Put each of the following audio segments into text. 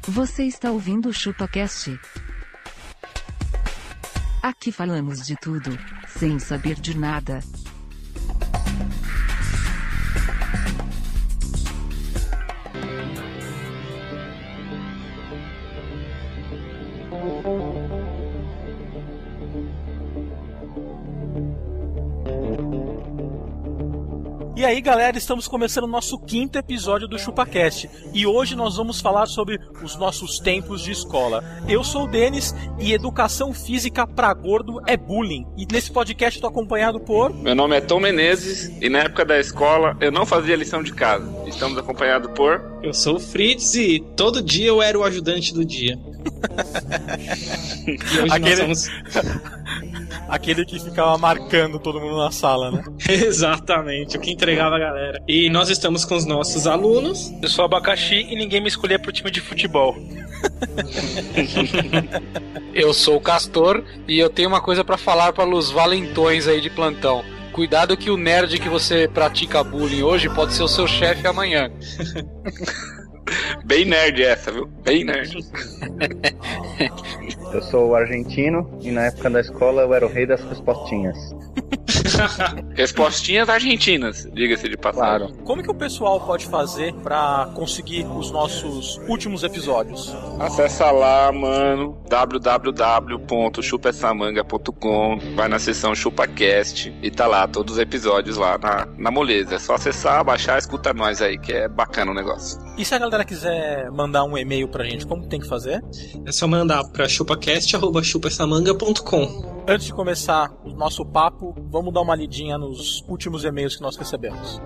Você está ouvindo o ChupaCast. Aqui falamos de tudo, sem saber de nada. E aí, galera, estamos começando o nosso 5º episódio do ChupaCast. E hoje nós vamos falar sobre os nossos tempos de escola. Eu sou o Denis e educação física pra gordo é bullying. E nesse podcast eu tô acompanhado por... Meu nome é Tom Menezes e na época da escola eu não fazia lição de casa. Estamos acompanhados por... Eu sou o Fritz e todo dia eu era o ajudante do dia. E hoje nós somos... Aquele que ficava marcando todo mundo na sala, né? Exatamente, o que entregava a galera. E nós estamos com os nossos alunos. Eu sou abacaxi e ninguém me escolhia pro time de futebol. Eu sou o Castor e eu tenho uma coisa pra falar para os valentões aí de plantão. Cuidado que o nerd que você pratica bullying hoje pode ser o seu chefe amanhã. Bem nerd essa, viu? Bem nerd. Eu sou o argentino e na época da escola eu era o rei das respostinhas. Respostinhas argentinas, diga-se de passagem. Claro. Como que o pessoal pode fazer pra conseguir os nossos últimos episódios? Acessa lá, mano, www.chupessamanga.com, vai na seção ChupaCast e tá lá todos os episódios lá na moleza. É só acessar, baixar, escuta nós aí, que é bacana o negócio. E se a galera quiser mandar um e-mail pra gente, como tem que fazer? É só mandar pra chupacast@chupessamanga.com. Antes de começar o nosso papo, vamos dar uma lidinha nos últimos e-mails que nós recebemos.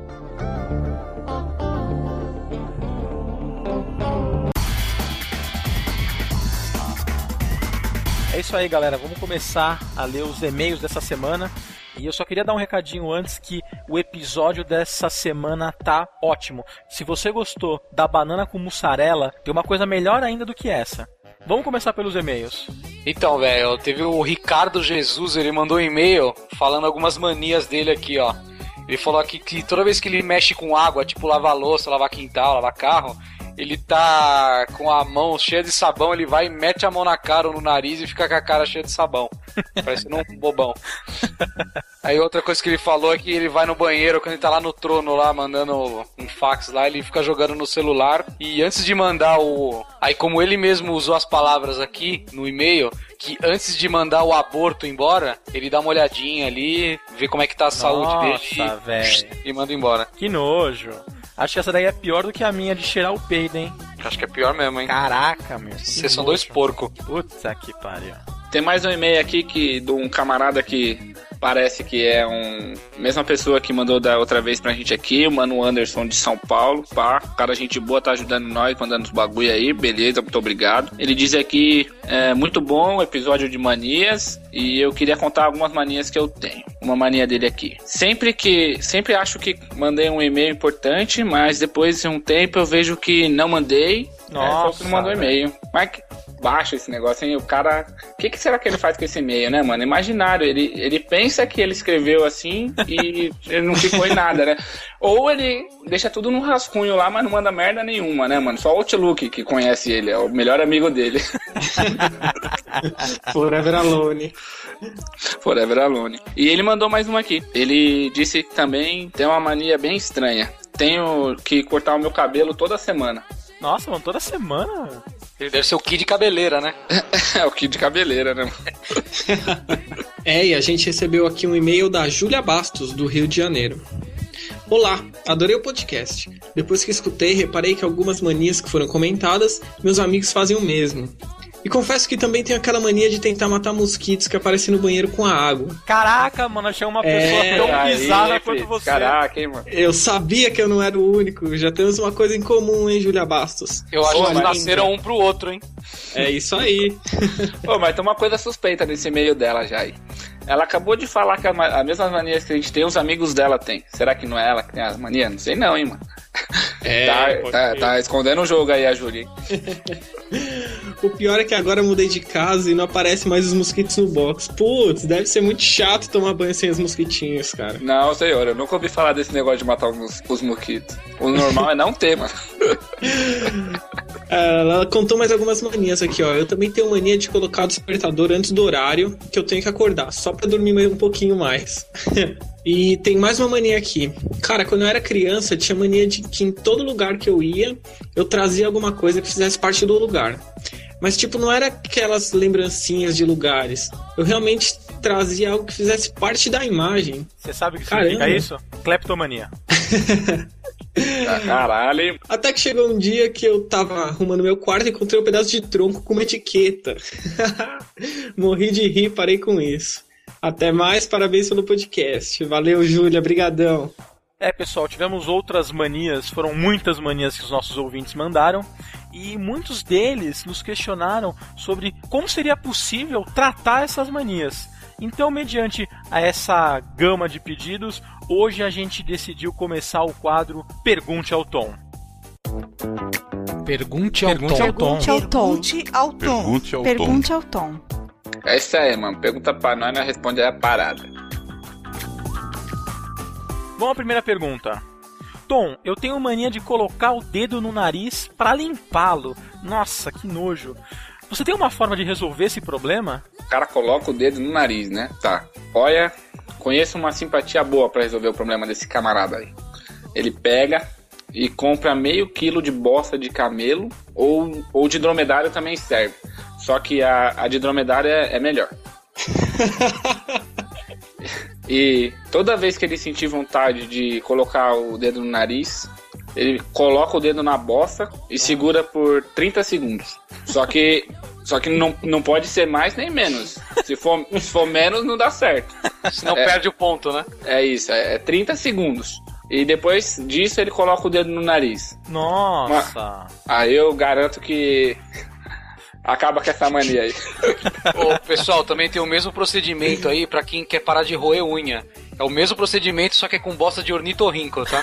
É isso aí, galera. Vamos começar a ler os e-mails dessa semana. E eu só queria dar um recadinho antes que o episódio dessa semana tá ótimo. Se você gostou da banana com mussarela, tem uma coisa melhor ainda do que essa. Vamos começar pelos e-mails. Então, velho, teve o Ricardo Jesus, ele mandou um e-mail falando algumas manias dele aqui, ó. Ele falou aqui que toda vez que ele mexe com água, tipo lavar louça, lavar quintal, lavar carro, ele tá com a mão cheia de sabão, ele vai e mete a mão na cara ou no nariz e fica com a cara cheia de sabão. Parecendo um bobão. Aí outra coisa que ele falou é que ele vai no banheiro, quando ele tá lá no trono, lá, mandando um fax lá, ele fica jogando no celular. E antes de mandar o... Aí como ele mesmo usou as palavras aqui no e-mail, que antes de mandar o aborto embora, ele dá uma olhadinha ali, vê como é que tá a saúde dele e manda embora. Que nojo. Acho que essa daí é pior do que a minha de cheirar o peido, hein? Acho que é pior mesmo, hein? Caraca, meu. Vocês são dois porcos. Puta que pariu. Tem mais um e-mail aqui de um camarada que parece que é mesma pessoa que mandou da outra vez pra gente aqui, o Mano Anderson de São Paulo, pá. Cara, gente boa, tá ajudando nós, mandando os bagulho aí, beleza, muito obrigado. Ele diz aqui, muito bom o episódio de manias, e eu queria contar algumas manias que eu tenho. Uma mania dele aqui. Sempre acho que mandei um e-mail importante, mas depois de um tempo eu vejo que não mandei. Só que não mandou e-mail. Mas baixa esse negócio, hein? O cara... O que será que ele faz com esse e-mail, né, mano? Imaginário. Ele pensa que ele escreveu assim e ele não ficou em nada, né? Ou ele deixa tudo no rascunho lá, mas não manda merda nenhuma, né, mano? Só o Outlook que conhece ele, é o melhor amigo dele. Forever Alone. Forever Alone. E ele mandou mais uma aqui. Ele disse que também tem uma mania bem estranha. Tenho que cortar o meu cabelo toda semana. Nossa, mano, toda semana? Ele deve ser o Kid de cabeleira, né? É, o Kid de cabeleira, né? E a gente recebeu aqui um e-mail da Júlia Bastos, do Rio de Janeiro. Olá, adorei o podcast. Depois que escutei, reparei que algumas manias que foram comentadas, meus amigos fazem o mesmo. E confesso que também tenho aquela mania de tentar matar mosquitos que aparecem no banheiro com a água. Caraca, mano, achei uma pessoa tão bizarra quanto você. Caraca, hein, mano. Eu sabia que eu não era o único. Já temos uma coisa em comum, hein, Júlia Bastos. Eu acho que nasceram um pro outro, hein. É isso aí. Pô, mas tem uma coisa suspeita nesse e-mail dela já aí. Ela acabou de falar que as mesmas manias que a gente tem, os amigos dela têm. Será que não é ela que tem as manias? Não sei não, hein, mano. Tá escondendo o jogo aí, a Júlia. O pior é que agora eu mudei de casa e não aparece mais os mosquitos no box. Putz, deve ser muito chato tomar banho sem os mosquitinhos, cara. Não, senhor, eu nunca ouvi falar desse negócio de matar os mosquitos. O normal é não ter, mano. Ela contou mais algumas manias aqui, ó. Eu também tenho mania de colocar o despertador antes do horário que eu tenho que acordar, só pra dormir um pouquinho mais. E tem mais uma mania aqui. Cara, quando eu era criança, eu tinha mania de que em todo lugar que eu ia, eu trazia alguma coisa que fizesse parte do lugar. Mas, tipo, não era aquelas lembrancinhas de lugares. Eu realmente trazia algo que fizesse parte da imagem. Você sabe o que significa isso? Cleptomania. Caralho. Até que chegou um dia que eu tava arrumando meu quarto e encontrei um pedaço de tronco com uma etiqueta. Morri de rir, parei com isso. Até mais, parabéns pelo podcast. Valeu, Júlia, brigadão. Pessoal, tivemos outras manias, foram muitas manias que os nossos ouvintes mandaram, e muitos deles nos questionaram sobre como seria possível tratar essas manias. Então, mediante a essa gama de pedidos, hoje a gente decidiu começar o quadro Pergunte ao Tom. Pergunte ao Tom. É isso aí, mano. Pergunta pra nós, nós responde a parada. Vamos à primeira pergunta. Tom, eu tenho mania de colocar o dedo no nariz pra limpá-lo. Nossa, que nojo. Você tem uma forma de resolver esse problema? O cara coloca o dedo no nariz, né? Tá. Olha, conheço uma simpatia boa pra resolver o problema desse camarada aí. Ele pega e compra meio quilo de bosta de camelo ou de dromedário também serve. Só que a de dromedário é melhor. E toda vez que ele sentir vontade de colocar o dedo no nariz, ele coloca o dedo na bosta e segura por 30 segundos. Só que não pode ser mais nem menos. Se for menos, não dá certo. Senão perde o ponto, né? É isso, é 30 segundos. E depois disso ele coloca o dedo no nariz. Nossa! Aí eu garanto que acaba com essa mania aí. Ô, pessoal, também tem o mesmo procedimento aí pra quem quer parar de roer unha. É o mesmo procedimento, só que é com bosta de ornitorrinco, tá?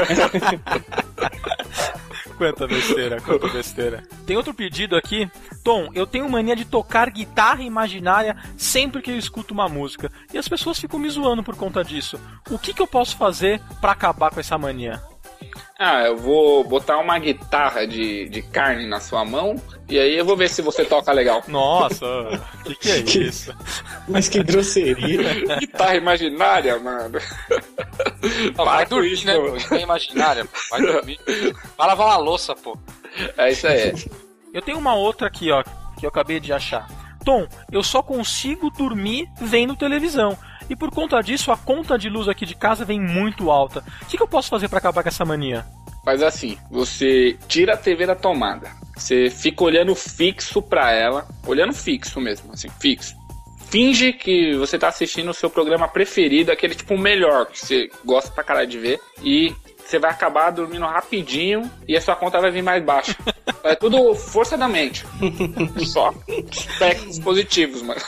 Quanta besteira. Tem outro pedido aqui. Tom, eu tenho mania de tocar guitarra imaginária sempre que eu escuto uma música. E as pessoas ficam me zoando por conta disso. O que eu posso fazer pra acabar com essa mania? Eu vou botar uma guitarra de carne na sua mão e aí eu vou ver se você toca legal. Nossa, que é isso? Mas que grosseria. Guitarra imaginária, mano. Vai dormir, né, pô? Guitarra imaginária, pô. Vai dormir. Vai lavar uma louça, pô. É isso aí. Eu tenho uma outra aqui, ó, que eu acabei de achar. Tom, eu só consigo dormir vendo televisão. E por conta disso, a conta de luz aqui de casa vem muito alta. O que eu posso fazer pra acabar com essa mania? Faz assim, você tira a TV da tomada. Você fica olhando fixo pra ela. Olhando fixo mesmo, assim, fixo. Finge que você tá assistindo o seu programa preferido, aquele tipo melhor, que você gosta pra caralho de ver. E você vai acabar dormindo rapidinho e a sua conta vai vir mais baixa. É tudo força da mente. Só aspectos positivos, mano.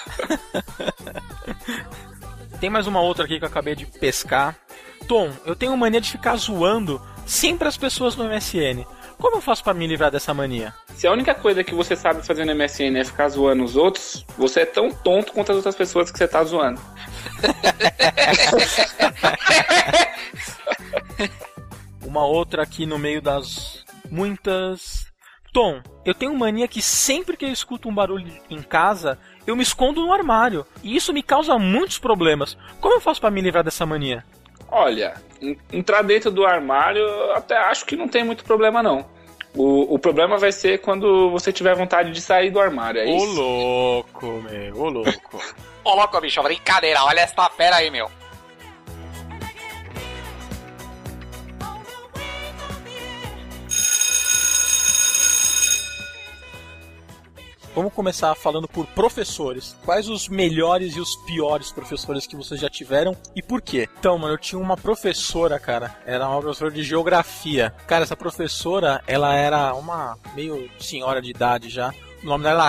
Tem mais uma outra aqui que eu acabei de pescar. Tom, eu tenho mania de ficar zoando sempre as pessoas no MSN. Como eu faço pra me livrar dessa mania? Se a única coisa que você sabe fazer no MSN é ficar zoando os outros, você é tão tonto quanto as outras pessoas que você tá zoando. Uma outra aqui no meio das muitas... Tom, eu tenho mania que sempre que eu escuto um barulho em casa, eu me escondo no armário. E isso me causa muitos problemas. Como eu faço pra me livrar dessa mania? Olha, entrar dentro do armário, eu até acho que não tem muito problema, não. O problema vai ser quando você tiver vontade de sair do armário, é isso? Ô louco, meu, ô louco. Ô louco, bicho, brincadeira, olha essa fera aí, meu. Vamos começar falando por professores. Quais os melhores e os piores professores que vocês já tiveram e por quê? Então, mano, eu tinha uma professora, cara. Era uma professora de geografia. Cara, essa professora, ela era uma meio senhora de idade já. O nome dela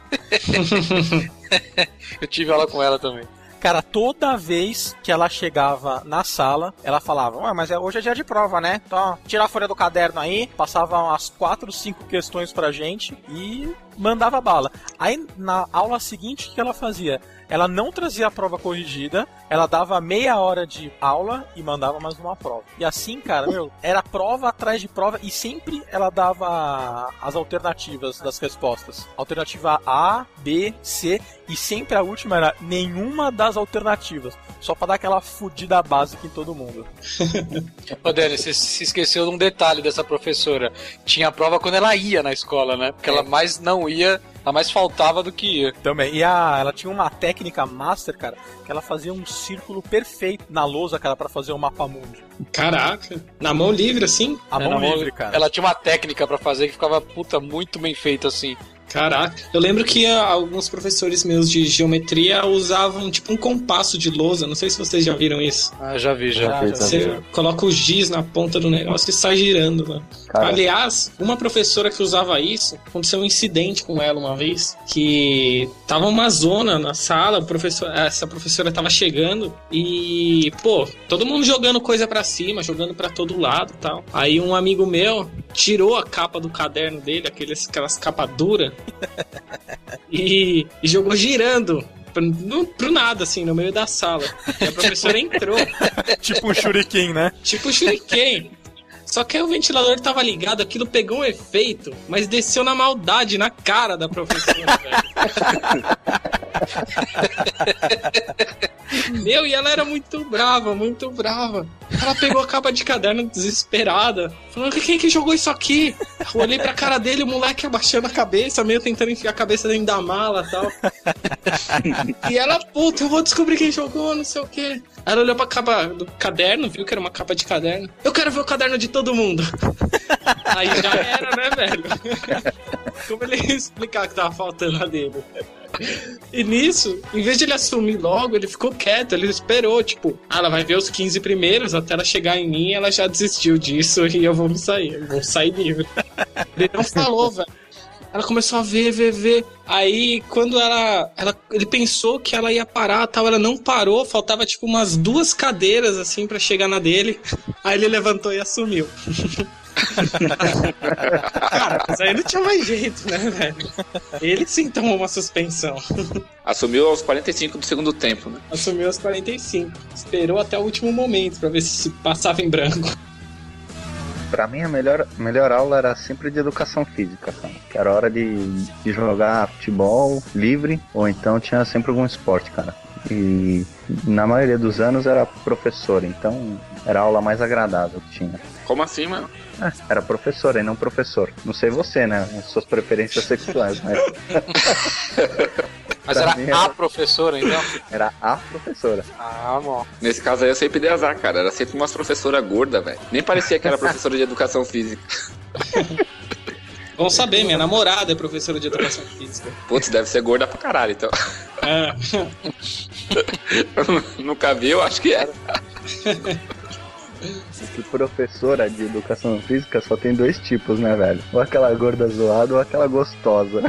era... Eu tive aula com ela também. Cara, toda vez que ela chegava na sala, ela falava, mas hoje é dia de prova, né? Então, tira a folha do caderno aí, passava umas 4, 5 questões pra gente e mandava bala. Aí, na aula seguinte, o que ela fazia? ela não trazia a prova corrigida, ela dava meia hora de aula e mandava mais uma prova. E assim, cara, era prova atrás de prova e sempre ela dava as alternativas das respostas. Alternativa A, B, C e sempre a última era nenhuma das alternativas. Só pra dar aquela fudida básica em todo mundo. Ô, Dani, você se esqueceu de um detalhe dessa professora. Tinha a prova quando ela ia na escola, né? Porque ela mais não ia, ela mais faltava do que ia. Também. E ela tinha uma técnica master, cara, que ela fazia um círculo perfeito na lousa, cara, pra fazer o mapa mundi. Caraca, na mão livre assim? A mão livre, cara. Ela tinha uma técnica pra fazer que ficava, muito bem feito assim. Caraca, eu lembro que alguns professores meus de geometria usavam tipo um compasso de lousa, não sei se vocês já viram isso. Ah, já vi. Você coloca o giz na ponta do negócio e sai girando, mano. Aliás, uma professora que usava isso, aconteceu um incidente com ela uma vez, que tava uma zona na sala, essa professora tava chegando e, todo mundo jogando coisa pra cima, jogando pra todo lado e tal. Aí um amigo meu tirou a capa do caderno dele, aquelas capas duras, e jogou girando pro nada, assim, no meio da sala. E a professora entrou. Tipo um shuriken, né? Tipo um shuriken. Só que aí o ventilador tava ligado, aquilo pegou um efeito, mas desceu na maldade, na cara da professora, velho. E ela era muito brava, muito brava. Ela pegou a capa de caderno desesperada, falando, quem que jogou isso aqui? Eu olhei pra cara dele, o moleque abaixando a cabeça, meio tentando enfiar a cabeça dentro da mala e tal. E ela, eu vou descobrir quem jogou, não sei o quê. Ela olhou pra capa do caderno, viu que era uma capa de caderno. Eu quero ver o caderno de todo mundo. Aí já era, né, velho? Como ele ia explicar que tava faltando a dele? E nisso, em vez de ele assumir logo, ele ficou quieto, ele esperou, tipo, ela vai ver os 15 primeiros, até ela chegar em mim, ela já desistiu disso e eu vou sair livre. Ele não falou, velho. Ela começou a ver. Aí, quando ele pensou que ela ia parar, tal, ela não parou, faltava tipo umas 2 cadeiras assim pra chegar na dele. Aí ele levantou e assumiu. Cara, mas aí não tinha mais jeito, né, velho? Ele sim tomou uma suspensão. Assumiu aos 45 do segundo tempo, né? Assumiu aos 45. Esperou até o último momento pra ver se passava em branco. Pra mim, a melhor aula era sempre de educação física, cara. Que era hora de jogar futebol livre, ou então tinha sempre algum esporte, cara. E na maioria dos anos era professora, então era a aula mais agradável que tinha. Como assim, mano? Era professora e não professor. Não sei você, né? Suas preferências sexuais, mas... Mas era a professora, então? Era a professora. Ah, bom. Nesse caso aí eu sempre dei azar, cara. Era sempre umas professoras gordas, velho. Nem parecia que era professora de educação física. Vamos saber, minha namorada é professora de educação física. Putz, deve ser gorda pra caralho, então. É. Nunca vi, eu acho que era. Que professora de educação física só tem 2 tipos, né, velho? Ou aquela gorda zoada ou aquela gostosa.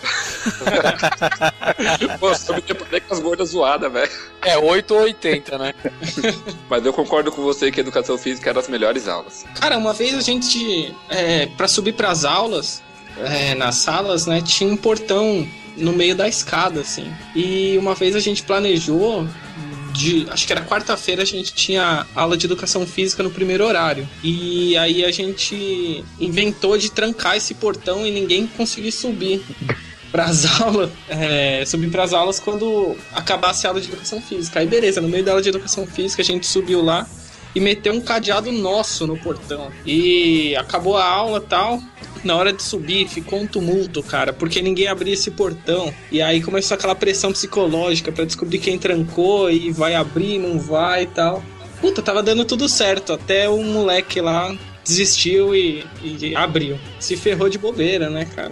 Pô, só me deparei com as gordas zoadas, velho. 8 ou 80, né? Mas eu concordo com você que a educação física era as melhores aulas. Cara, uma vez a gente, pra subir pras aulas, nas salas, né, tinha um portão no meio da escada, assim. E uma vez a gente planejou, acho que era quarta-feira, a gente tinha aula de educação física no primeiro horário. E aí a gente inventou de trancar esse portão e ninguém conseguia subir pras aulas, subir pras aulas quando acabasse a aula de educação física. Aí beleza, no meio da aula de educação física a gente subiu lá e meteu um cadeado nosso no portão. E acabou a aula e tal. Na hora de subir, ficou um tumulto, cara, porque ninguém abria esse portão. E aí começou aquela pressão psicológica pra descobrir quem trancou e vai abrir, não vai e tal. Puta, tava dando tudo certo, até o moleque lá desistiu e abriu. Se ferrou de bobeira, né, cara?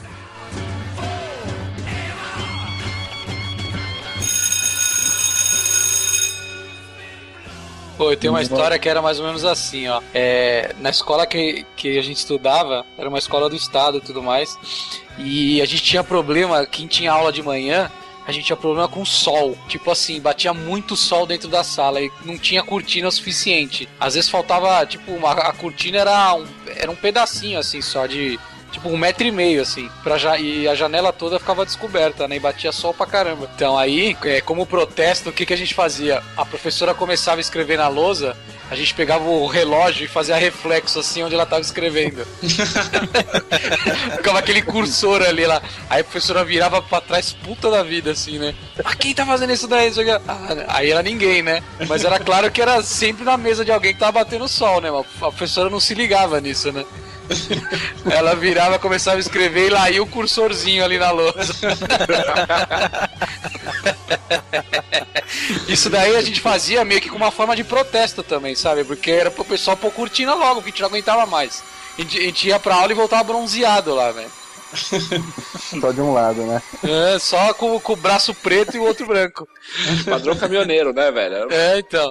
Pô, eu tenho uma história que era mais ou menos assim, ó. Na escola que a gente estudava, era uma escola do estado e tudo mais, e a gente tinha problema, quem tinha aula de manhã, a gente tinha problema com sol. Tipo assim, batia muito sol dentro da sala e não tinha cortina o suficiente. Às vezes faltava, tipo, a cortina era um pedacinho assim só de tipo 1,5 metro, assim, e a janela toda ficava descoberta, né, e batia sol pra caramba. Então aí, como protesto, o que a gente fazia? A professora começava a escrever na lousa, a gente pegava o relógio e fazia reflexo assim onde ela tava escrevendo. Ficava aquele cursor ali lá. Aí a professora virava pra trás, puta da vida, assim, né? Ah, quem tá fazendo isso daí? Aí era ninguém, né? Mas era claro que era sempre na mesa de alguém que tava batendo sol, né? A professora não se ligava nisso, né? Ela virava, começava a escrever e lá ia o cursorzinho ali na lousa. Isso daí a gente fazia meio que com uma forma de protesto também, sabe? Porque era pro pessoal pôr cortina logo, que a gente não aguentava mais. A gente ia pra aula e voltava bronzeado lá, velho. Só de um lado, né? Só com o braço preto e o outro branco. Padrão caminhoneiro, né, velho? Então.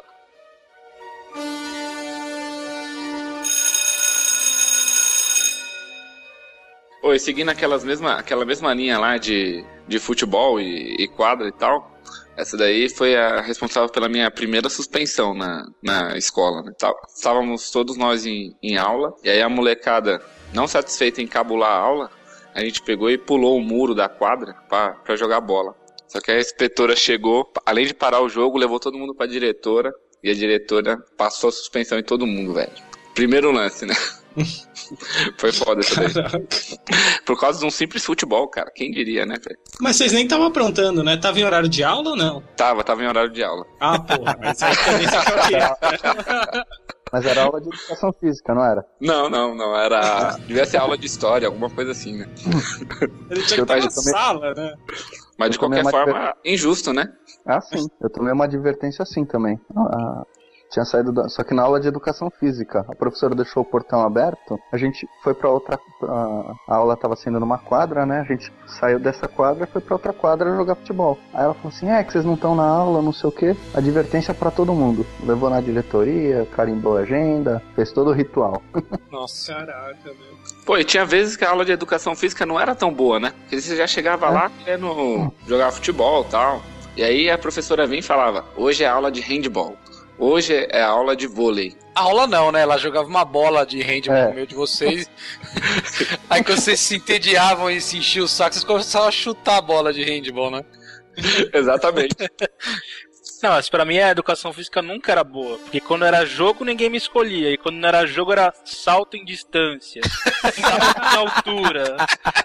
Oi, seguindo aquela mesma linha lá de futebol e quadra e tal, essa daí foi a responsável pela minha primeira suspensão na escola, né? Estávamos todos nós em aula, e aí a molecada, não satisfeita em cabular a aula, a gente pegou e pulou o muro da quadra pra jogar bola. Só que a inspetora chegou, além de parar o jogo, levou todo mundo pra diretora, e a diretora passou a suspensão em todo mundo, velho. Primeiro lance, né? Foi foda isso daí. Por causa de um simples futebol, cara. Quem diria, né, velho? Mas vocês nem estavam aprontando, né? Tava em horário de aula ou não? Tava em horário de aula. Ah, porra, mas aí também se choquei. Mas era aula de educação física, não era? Não. Era. Devia ser aula de história, alguma coisa assim, né? Ele tinha que estar na sala, né? Mas de qualquer forma, injusto, né? Ah, sim. Eu tomei uma advertência assim também. Tinha saído só que na aula de educação física, a professora deixou o portão aberto, a gente foi pra outra... A aula estava sendo numa quadra, né? A gente saiu dessa quadra e foi pra outra quadra jogar futebol. Aí ela falou assim, que vocês não estão na aula, não sei o quê. Advertência pra todo mundo. Levou na diretoria, carimbou a agenda, fez todo o ritual. Nossa, caraca, meu. Pô, e tinha vezes que a aula de educação física não era tão boa, né? Porque você já chegava lá querendo jogar futebol e tal. E aí a professora vinha e falava, hoje é aula de handball. Hoje é aula de vôlei. Aula não, né? Ela jogava uma bola de handball no meio de vocês. Aí quando vocês se entediavam e se enchiam o saco, vocês começavam a chutar a bola de handball, né? Exatamente. Não, mas pra mim a educação física nunca era boa. Porque quando era jogo, ninguém me escolhia. E quando não era jogo, era salto em distância. Salto em altura.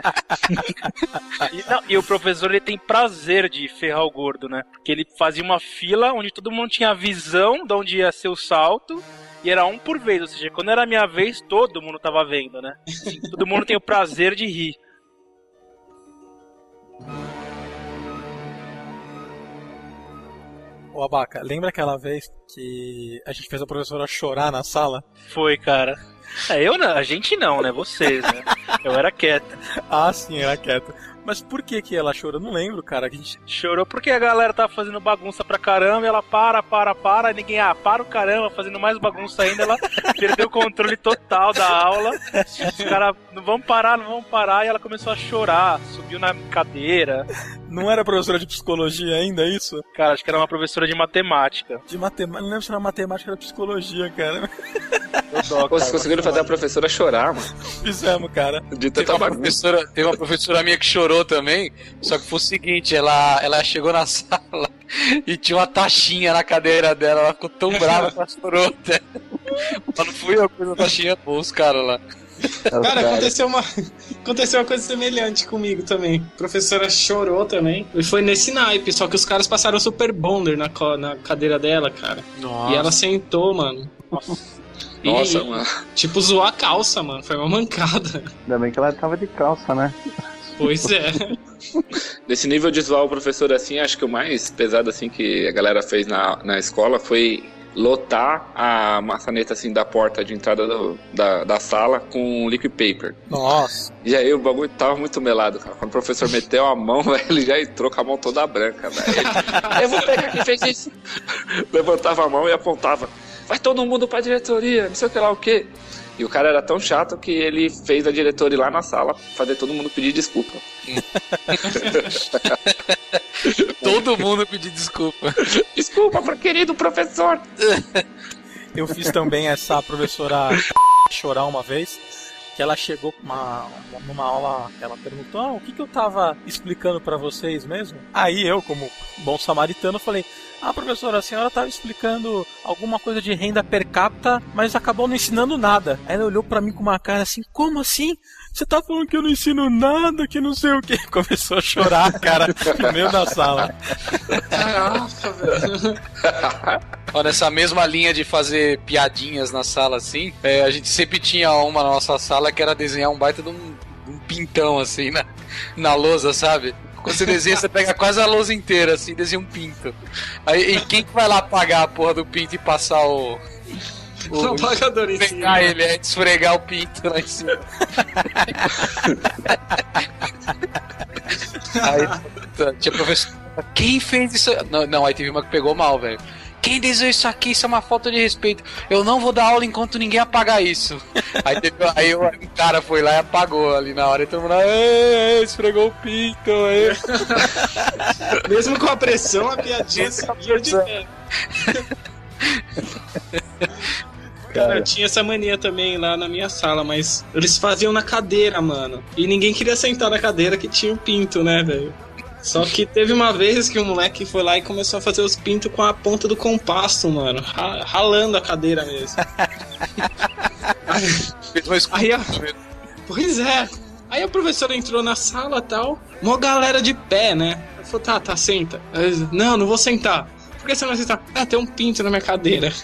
E o professor, ele tem prazer de ferrar o gordo, né? Porque ele fazia uma fila onde todo mundo tinha a visão de onde ia ser o salto. E era um por vez. Ou seja, quando era a minha vez, todo mundo tava vendo, né? Todo mundo tem o prazer de rir. Ô, Abaca, lembra aquela vez que a gente fez a professora chorar na sala? Foi, cara. Eu não, a gente não, né? Vocês, né? Eu era quieta. Ah, sim, era quieta. Mas por que ela chorou? Eu não lembro, cara. A gente chorou porque a galera tava fazendo bagunça pra caramba e ela para, e ninguém, para o caramba, fazendo mais bagunça ainda, ela perdeu o controle total da aula. Os caras, não vão parar, e ela começou a chorar, subiu na cadeira. Não era professora de psicologia ainda, isso? Cara, acho que era uma professora de matemática. De matemática? Não lembro se era matemática ou era psicologia, cara. Pô, vocês conseguiram fazer a professora chorar, mano. Fizemos, cara. De tanta bagunça. Teve uma professora minha que chorou também, só que foi o seguinte, ela chegou na sala e tinha uma taxinha na cadeira dela, ela ficou tão brava que ela chorou até. Mas não fui eu que fiz a taxinha, pô, os caras lá. Cara, aconteceu uma coisa semelhante comigo também. A professora chorou também. E foi nesse naipe, só que os caras passaram Super Bonder na cadeira dela, cara. Nossa. E ela sentou, mano. Nossa, mano. Tipo, zoou a calça, mano. Foi uma mancada. Ainda bem que ela tava de calça, né? Pois é. Desse nível de zoar o professor assim, acho que o mais pesado assim que a galera fez na escola foi lotar a maçaneta assim da porta de entrada da sala com liquid paper. Nossa. E aí o bagulho tava muito melado, cara. Quando o professor meteu a mão, ele já entrou com a mão toda branca, velho. Eu vou pegar quem fez isso. Levantava a mão e apontava. Vai todo mundo pra diretoria, não sei o que lá o quê. E o cara era tão chato que ele fez a diretoria ir lá na sala fazer todo mundo pedir desculpa. Todo mundo pedir desculpa. Desculpa pro querido professor. Eu fiz também essa professora chorar uma vez. que ela chegou numa aula, ela perguntou, o que eu tava explicando pra vocês mesmo? Aí eu, como bom samaritano, falei, professora, a senhora tava explicando alguma coisa de renda per capita, mas acabou não ensinando nada. Aí ela olhou pra mim com uma cara assim, como assim? Você tá falando que eu não ensino nada, que não sei o que. Começou a chorar, cara, no meio da sala. Caraca, velho. Ó, nessa mesma linha de fazer piadinhas na sala, assim, a gente sempre tinha uma na nossa sala que era desenhar um baita de um pintão, assim, na lousa, sabe? Quando você desenha, você pega quase a lousa inteira, assim, desenha um pinto. Aí, e quem que vai lá apagar a porra do pinto e passar o apagador em cima? Ele é esfregar o pinto lá em cima. Aí tinha professor, quem fez isso? Não, aí teve uma que pegou mal, velho. Quem desenhou isso aqui? Isso é uma falta de respeito. Eu não vou dar aula enquanto ninguém apagar isso. Aí um cara foi lá e apagou ali na hora e todo mundo esfregou o pinto. Mesmo com a pressão, a piadinha seguia de pé. Cara, eu tinha essa mania também lá na minha sala, mas eles faziam na cadeira, mano. E ninguém queria sentar na cadeira que tinha um pinto, né, velho? Só que teve uma vez que um moleque foi lá e começou a fazer os pintos com a ponta do compasso, mano. Ralando a cadeira mesmo. Pois é. Aí a professora entrou na sala e tal. Uma galera de pé, né? Eu falei, tá, senta. Não vou sentar. Por que você não vai sentar? Tem um pinto na minha cadeira.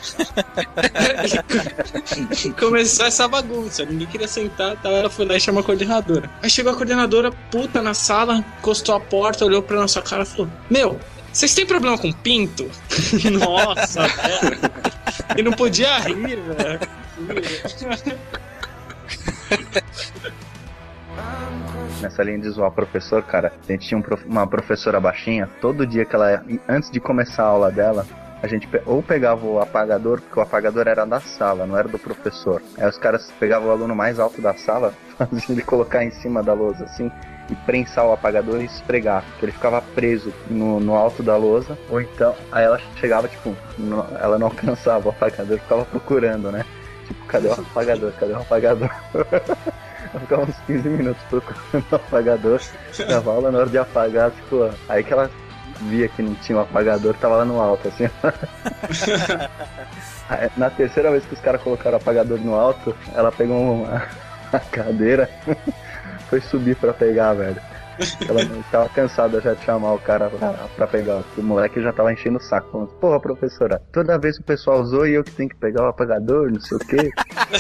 Começou essa bagunça. Ninguém queria sentar, tal. Ela foi lá e chamou a coordenadora. Aí chegou a coordenadora, puta, na sala, encostou a porta, olhou pra nossa cara e falou: Meu, vocês têm problema com pinto? Nossa, velho. E não podia rir, velho. Nessa linha de zoar o professor, cara, a gente tinha uma professora baixinha. Todo dia que ela, antes de começar a aula dela, a gente ou pegava o apagador, porque o apagador era da sala, não era do professor. Aí os caras pegavam o aluno mais alto da sala, faziam ele colocar em cima da lousa assim, e prensar o apagador e esfregar, porque ele ficava preso no alto da lousa. Ou então, aí ela chegava, tipo, ela não alcançava o apagador, ficava procurando, né? Tipo, cadê o apagador? Cadê o apagador? Eu ficava uns 15 minutos procurando o apagador. Na aula, na hora de apagar, tipo, aí que ela via que não tinha o apagador, tava lá no alto, assim. Aí, na terceira vez que os caras colocaram o apagador no alto, ela pegou a cadeira, foi subir pra pegar, velho. Ela tava cansada já de chamar o cara pra pegar. O moleque já tava enchendo o saco, falando: Porra, professora, toda vez o pessoal usou e eu que tenho que pegar o apagador, não sei o quê.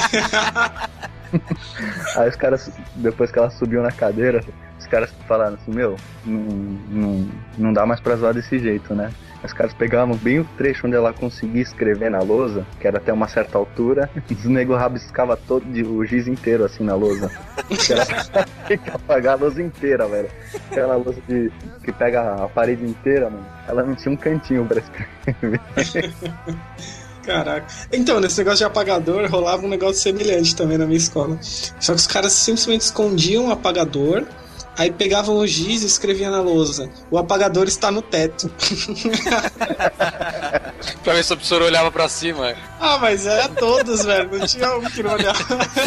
Aí os caras, depois que ela subiu na cadeira, os caras falaram assim: Meu, não dá mais pra zoar desse jeito, né? Os caras pegavam bem o trecho onde ela conseguia escrever na lousa, que era até uma certa altura, e os nego rabiscava todo o giz inteiro assim na lousa. Tinha que apagar a lousa inteira, velho. Aquela lousa que pega a parede inteira, mano. Ela não tinha um cantinho pra escrever. Caraca. Então, nesse negócio de apagador, rolava um negócio semelhante também na minha escola. Só que os caras simplesmente escondiam o apagador, aí pegavam o giz e escreviam na lousa: O apagador está no teto. Pra ver se a professora olhava pra cima. Mas era todos, velho. Não tinha um que não olhava.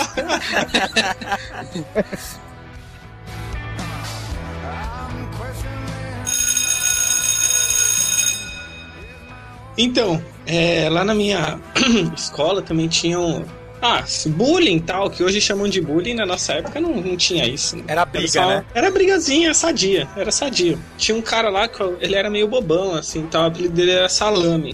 Então, lá na minha escola também tinham bullying e tal, que hoje chamam de bullying. Na nossa época não tinha isso, né? Era briga, né? Era brigazinha, sadia, era sadio. Tinha um cara lá que ele era meio bobão, assim, tal, o apelido dele era Salame.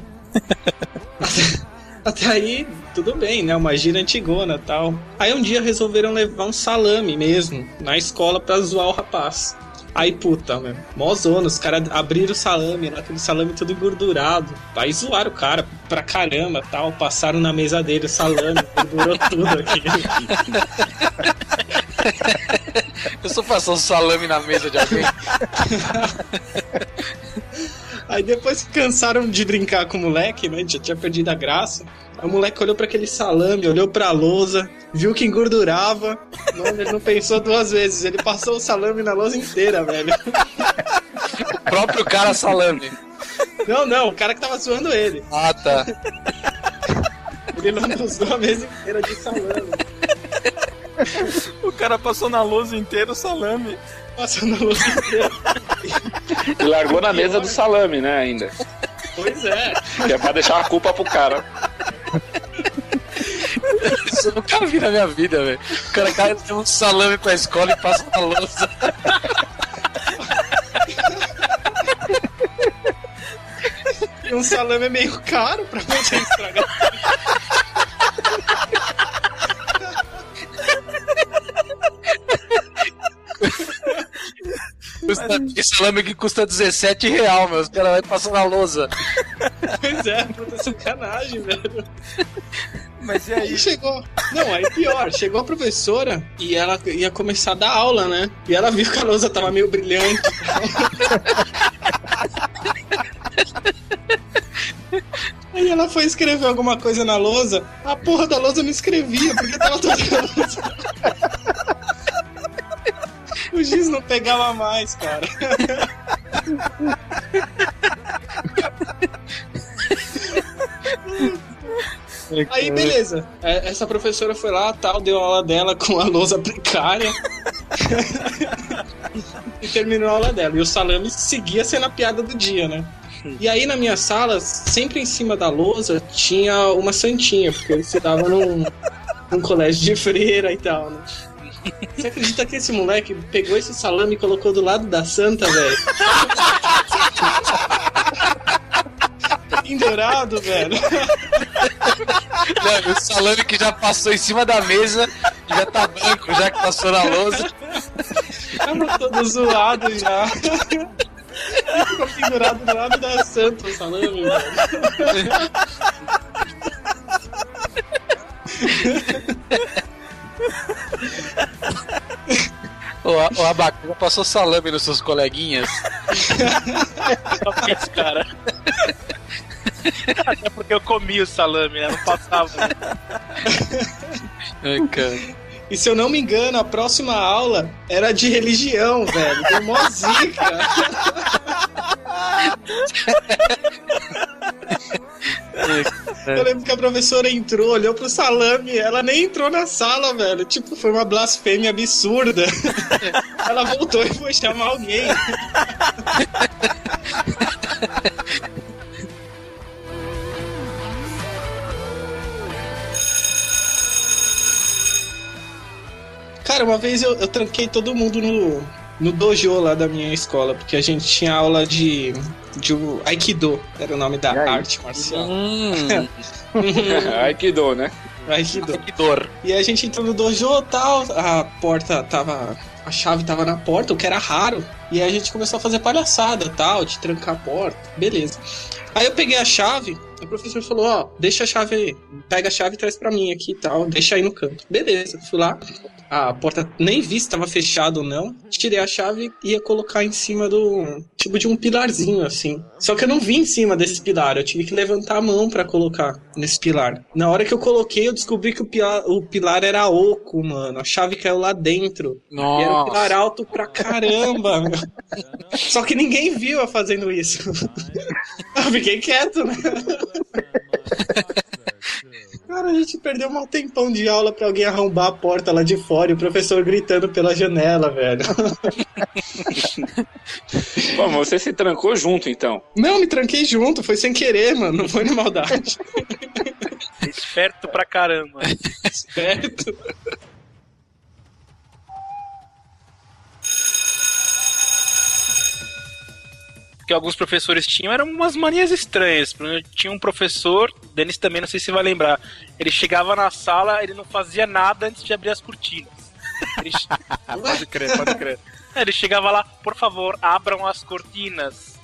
Até aí, tudo bem, né? Uma gira antigona e tal. Aí um dia resolveram levar um salame mesmo na escola pra zoar o rapaz. Aí, puta, mano, mó zona, os caras abriram o salame, aquele salame todo engordurado. Aí zoaram o cara pra caramba, tal, passaram na mesa dele o salame, engordurou tudo aqui. Eu só faço um salame na mesa de alguém. Aí depois que cansaram de brincar com o moleque, né, já tinha perdido a graça, o moleque olhou pra aquele salame, olhou pra lousa, viu que engordurava. Mano, ele não pensou duas vezes, ele passou o salame na lousa inteira, velho. O próprio cara salame. Não, o cara que tava zoando ele. Ah, tá. Ele lambuzou a mesa inteira de salame. O cara passou na lousa inteira o salame. Passou na lousa inteira. E largou na mesa do salame, né, ainda. Pois é. Que é pra deixar a culpa pro cara. Isso eu nunca vi na minha vida, velho. O cara cai um salame pra escola e passa na louça. E um salame é meio caro pra você estragar. Esse salame que custa R$17, meu. Os caras vão passar na lousa. Pois é, puta sacanagem, velho. Mas e aí? Aí chegou. Não, aí pior, chegou a professora e ela ia começar a dar aula, né? E ela viu que a lousa tava meio brilhante. Aí ela foi escrever alguma coisa na lousa. A porra da lousa não escrevia, porque tava toda a lousa. O giz não pegava mais, cara. Aí, beleza. Essa professora foi lá, tal, deu a aula dela com a lousa precária. E terminou a aula dela. E o salame seguia sendo a piada do dia, né? E aí, na minha sala, sempre em cima da lousa, tinha uma santinha, porque eu estudava num colégio de freira e tal, né? Você acredita que esse moleque pegou esse salame e colocou do lado da santa, velho? Pendurado, velho. Não, o salame que já passou em cima da mesa já tá branco, já que passou na lousa. Tava todo zoado já. Ficou pendurado do lado da santa o salame, velho. O Abacu passou salame nos seus coleguinhas. Esse cara. Até porque eu comi o salame, né? Não passava. Ai, cara. E se eu não me engano, a próxima aula era de religião, velho. Deu mó zica. Eu lembro que a professora entrou, olhou pro salame, ela nem entrou na sala, velho. Tipo, foi uma blasfêmia absurda. Ela voltou e foi chamar alguém. Cara, uma vez eu tranquei todo mundo no dojo lá da minha escola, porque a gente tinha aula de Aikido, era o nome da arte marcial. Aikido, né? Aikido. E a gente entrou no dojo e tal, a chave tava na porta, o que era raro. E aí a gente começou a fazer palhaçada, tal, de trancar a porta, beleza. Aí eu peguei a chave, o professor falou, ó, deixa a chave aí, pega a chave e traz pra mim aqui e tal, deixa aí no canto. Beleza, fui lá, a porta nem vi se tava fechada ou não, tirei a chave e ia colocar em cima tipo de um pilarzinho assim. Só que eu não vi em cima desse pilar, eu tive que levantar a mão pra colocar nesse pilar. Na hora que eu coloquei, eu descobri que o pilar era oco, mano, a chave caiu lá dentro. Nossa. E era um pilar alto pra caramba. Só que ninguém viu eu fazendo isso. Eu fiquei quieto, né? Cara, a gente perdeu um tempão de aula pra alguém arrombar a porta lá de fora e o professor gritando pela janela, velho. Bom, mas você se trancou junto, então. Não, me tranquei junto, foi sem querer, mano, não foi na maldade. Esperto pra caramba. Esperto. Que alguns professores tinham eram umas manias estranhas. Tinha um professor, Denis também, não sei se vai lembrar, ele chegava na sala, ele não fazia nada antes de abrir as cortinas. Pode crer. Ele chegava lá, por favor, abram as cortinas.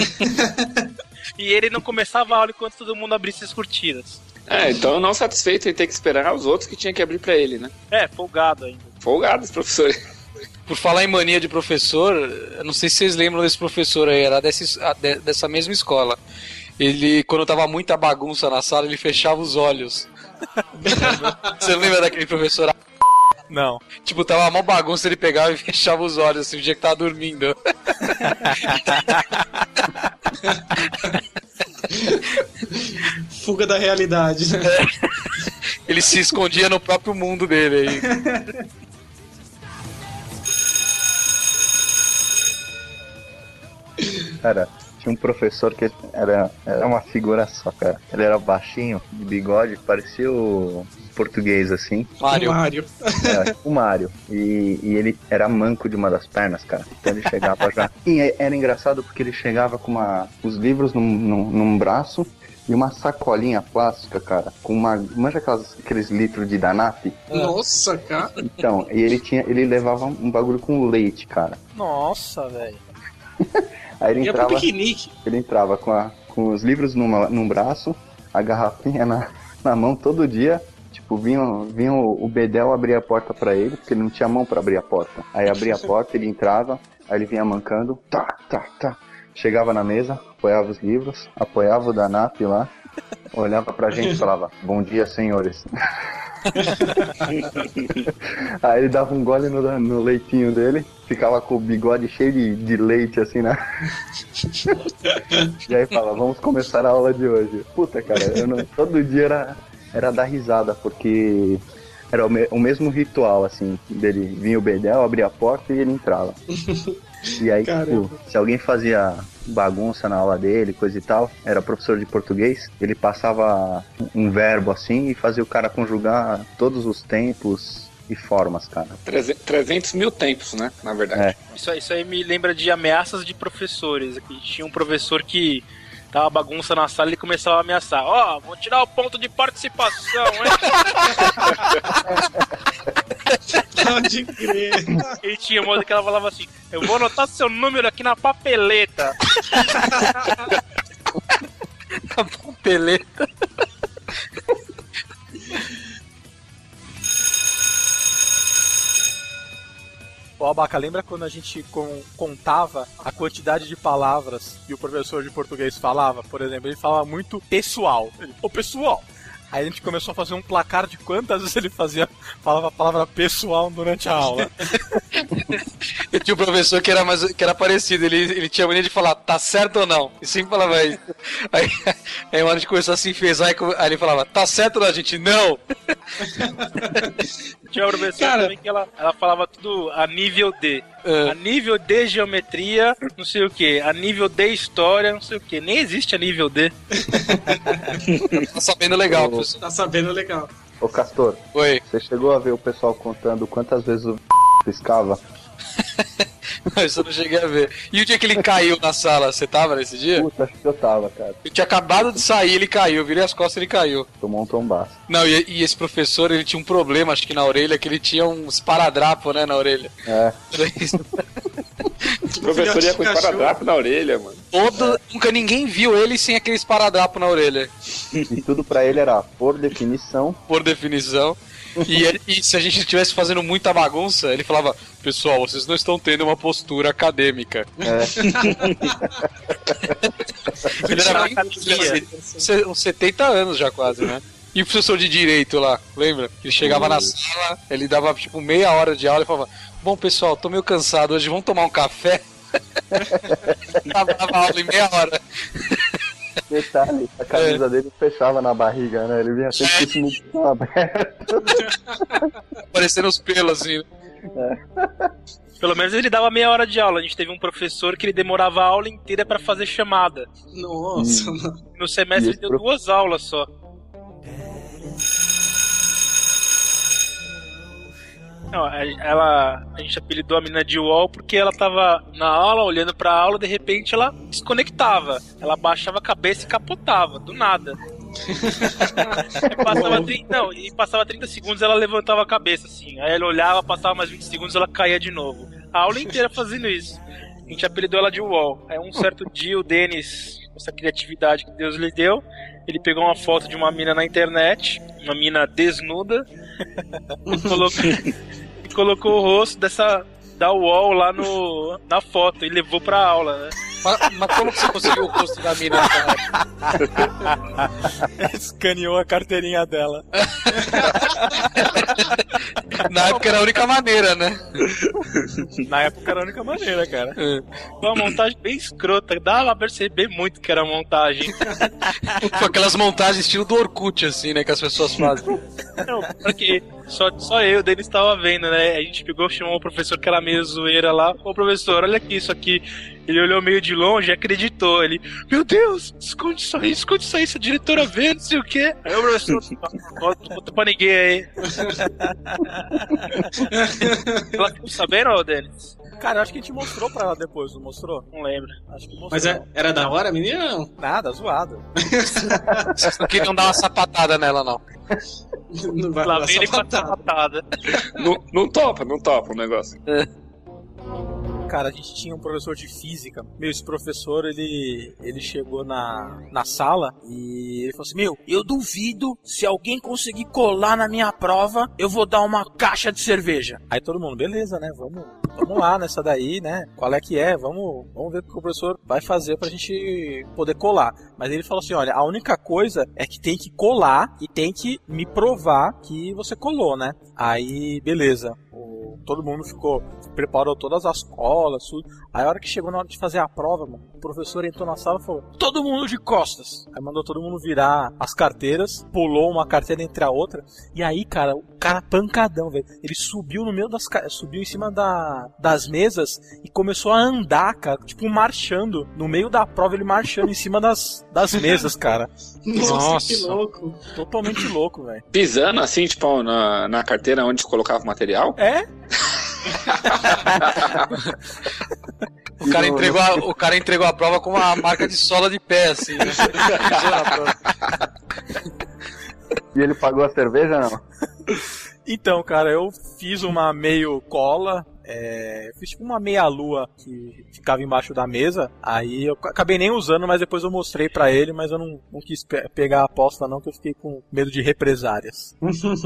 E ele não começava a aula enquanto todo mundo abrisse as cortinas. Então não satisfeito em ter que esperar os outros que tinham que abrir pra ele, né? Folgado ainda. Folgados, professores. Por falar em mania de professor, eu não sei se vocês lembram desse professor aí, era dessa mesma escola. Ele, quando tava muita bagunça na sala, ele fechava os olhos. Você lembra daquele professor? Não. Tipo, tava uma bagunça, ele pegava e fechava os olhos, assim, o dia que tava dormindo. Fuga da realidade, né? Ele se escondia no próprio mundo dele aí. Cara, tinha um professor que era uma figura só, cara. Ele era baixinho, de bigode, parecia o português, assim. Mário. O Mário. E ele era manco de uma das pernas, cara. Então ele chegava já... E era engraçado porque ele chegava com os livros num braço e uma sacolinha plástica, cara, com manja aqueles litros de Danap? Nossa, cara. Então, e ele levava um bagulho com leite, cara. Nossa, velho. Aí ele entrava, piquenique. ele entrava com os livros num braço, a garrafinha na mão todo dia. Tipo, vinha o Bedel abrir a porta pra ele, porque ele não tinha mão pra abrir a porta. Aí abria a porta, ele entrava, aí ele vinha mancando, tá. Chegava na mesa, apoiava os livros, apoiava o Danap lá, olhava pra gente e falava, bom dia, senhores. Aí ele dava um gole no leitinho dele, ficava com o bigode cheio de leite, assim, né? E aí falava, vamos começar a aula de hoje. Puta, cara, todo dia era dar risada, porque era o mesmo ritual, assim, dele vinha o Bedel, abria a porta e ele entrava. E aí, tipo, se alguém fazia bagunça na aula dele, coisa e tal, era professor de português, ele passava um verbo assim e fazia o cara conjugar todos os tempos e formas, cara. 300 mil tempos, né, na verdade. É. Isso aí me lembra de ameaças de professores. Aqui tinha um professor que tava bagunça na sala e ele começava a ameaçar. Ó, vou tirar o ponto de participação, hein? Pode crer. E tinha uma moça que ela falava assim, eu vou anotar seu número aqui na papeleta. Na papeleta. Ô, Abaca, lembra quando a gente contava a quantidade de palavras que o professor de português falava? Por exemplo, ele falava muito pessoal. Ô, pessoal! Aí a gente começou a fazer um placar de quantas vezes ele falava a palavra pessoal durante a aula. Eu tinha um professor que era parecido, ele tinha mania de falar, tá certo ou não? E sempre falava isso. Aí uma hora a gente começou a se enfesar, aí ele falava, tá certo ou não, gente? Não! Tinha uma professora também que ela falava tudo a nível D. A nível de geometria, não sei o que. A nível de história, não sei o que. Nem existe a nível D. Tá sabendo legal, professor. Tá sabendo legal. Ô, Castor, Oi. você chegou a ver o pessoal contando quantas vezes o piscava? Isso eu não cheguei a ver. E o dia que ele caiu na sala, você tava nesse dia? Puta, acho que eu tava, cara. Eu tinha acabado de sair, ele caiu. Eu virei as costas e ele caiu. Tomou um tombaço. Não, e esse professor, ele tinha um problema, acho que na orelha, que ele tinha um esparadrapo, né, na orelha. É. O professor ia com esparadrapo na orelha, mano. Nunca ninguém viu ele sem aquele esparadrapo na orelha. E tudo pra ele era por definição. Por definição. E se a gente estivesse fazendo muita bagunça, ele falava, pessoal, vocês não estão tendo uma postura acadêmica. Ele era uns 70 anos já quase, né? E o professor de direito lá, lembra? Ele chegava na sala, ele dava tipo meia hora de aula e falava, bom pessoal, tô meio cansado hoje, vamos tomar um café? Dava aula em meia hora. Detalhe, a camisa dele fechava na barriga, né? Ele vinha sempre com esse mundo aberto. Parecendo os pelos, assim. Pelo menos ele dava meia hora de aula. A gente teve um professor que ele demorava a aula inteira pra fazer chamada. Nossa, No semestre ele deu 2 aulas só. Não, a gente apelidou a menina de UOL porque ela tava na aula, olhando pra aula, de repente ela desconectava. Ela baixava a cabeça e capotava, do nada. Passava 30 segundos, ela levantava a cabeça assim. Aí ela olhava, passava mais 20 segundos, ela caía de novo. A aula inteira fazendo isso. A gente apelidou ela de UOL. Aí um certo dia o Denis, essa criatividade que Deus lhe deu, ele pegou uma foto de uma mina na internet, uma mina desnuda, e colocou o rosto da UOL lá na foto e levou pra aula, né? Mas como que você conseguiu o rosto da mina? Escaneou a carteirinha dela. Na época era a única maneira, né? Na época era a única maneira, cara. Foi uma montagem bem escrota, dava pra perceber muito que era montagem. Com aquelas montagens estilo do Orkut, assim, né? Que as pessoas fazem. Não, porque só eu e o Denis estava vendo, né? A gente pegou, chamou o professor que era meio zoeira lá. Ô professor, olha aqui, isso aqui. Ele olhou meio de longe e acreditou. Ele, meu Deus, esconde isso aí, se a diretora vê, não sei o quê. Aí o professor, conta pra ninguém aí. Ela ficou sabendo, ô Denis? Cara, acho que a gente mostrou pra ela depois, não mostrou? Não lembro. Acho que mostrou. Mas era da hora, menina? Não. Nada, zoado. Vocês não queriam dar uma sapatada nela, não. Não vai Lá dar vem ele com a sapatada. Não topa o negócio. Cara, a gente tinha um professor de física. Meu, esse professor, ele chegou na sala e ele falou assim, meu, eu duvido, se alguém conseguir colar na minha prova, eu vou dar uma caixa de cerveja. Aí todo mundo, beleza, né, vamos lá nessa daí, né, qual é que é, vamos ver o que o professor vai fazer pra gente poder colar. Mas ele falou assim, olha, a única coisa é que tem que colar e tem que me provar que você colou, né. Aí, beleza. Todo mundo preparou todas as colas, tudo. Aí a hora que chegou na hora de fazer a prova, mano, o professor entrou na sala e falou, todo mundo de costas. Aí mandou todo mundo virar as carteiras, pulou uma carteira entre a outra. E aí, cara, o cara pancadão, velho. Ele subiu no meio subiu em cima das mesas e começou a andar, cara, tipo marchando. No meio da prova, ele marchando em cima das mesas, cara. Nossa, que louco. Totalmente louco, velho. Pisando assim, tipo, na carteira onde colocava o material? É? O cara entregou a prova com uma marca de sola de pé, assim, né? E ele pagou a cerveja, não? Então, cara, eu fiz uma meio cola. Fiz tipo uma meia-lua que ficava embaixo da mesa. Aí eu acabei nem usando, mas depois eu mostrei pra ele. Mas eu não quis pegar a aposta não, que eu fiquei com medo de represárias.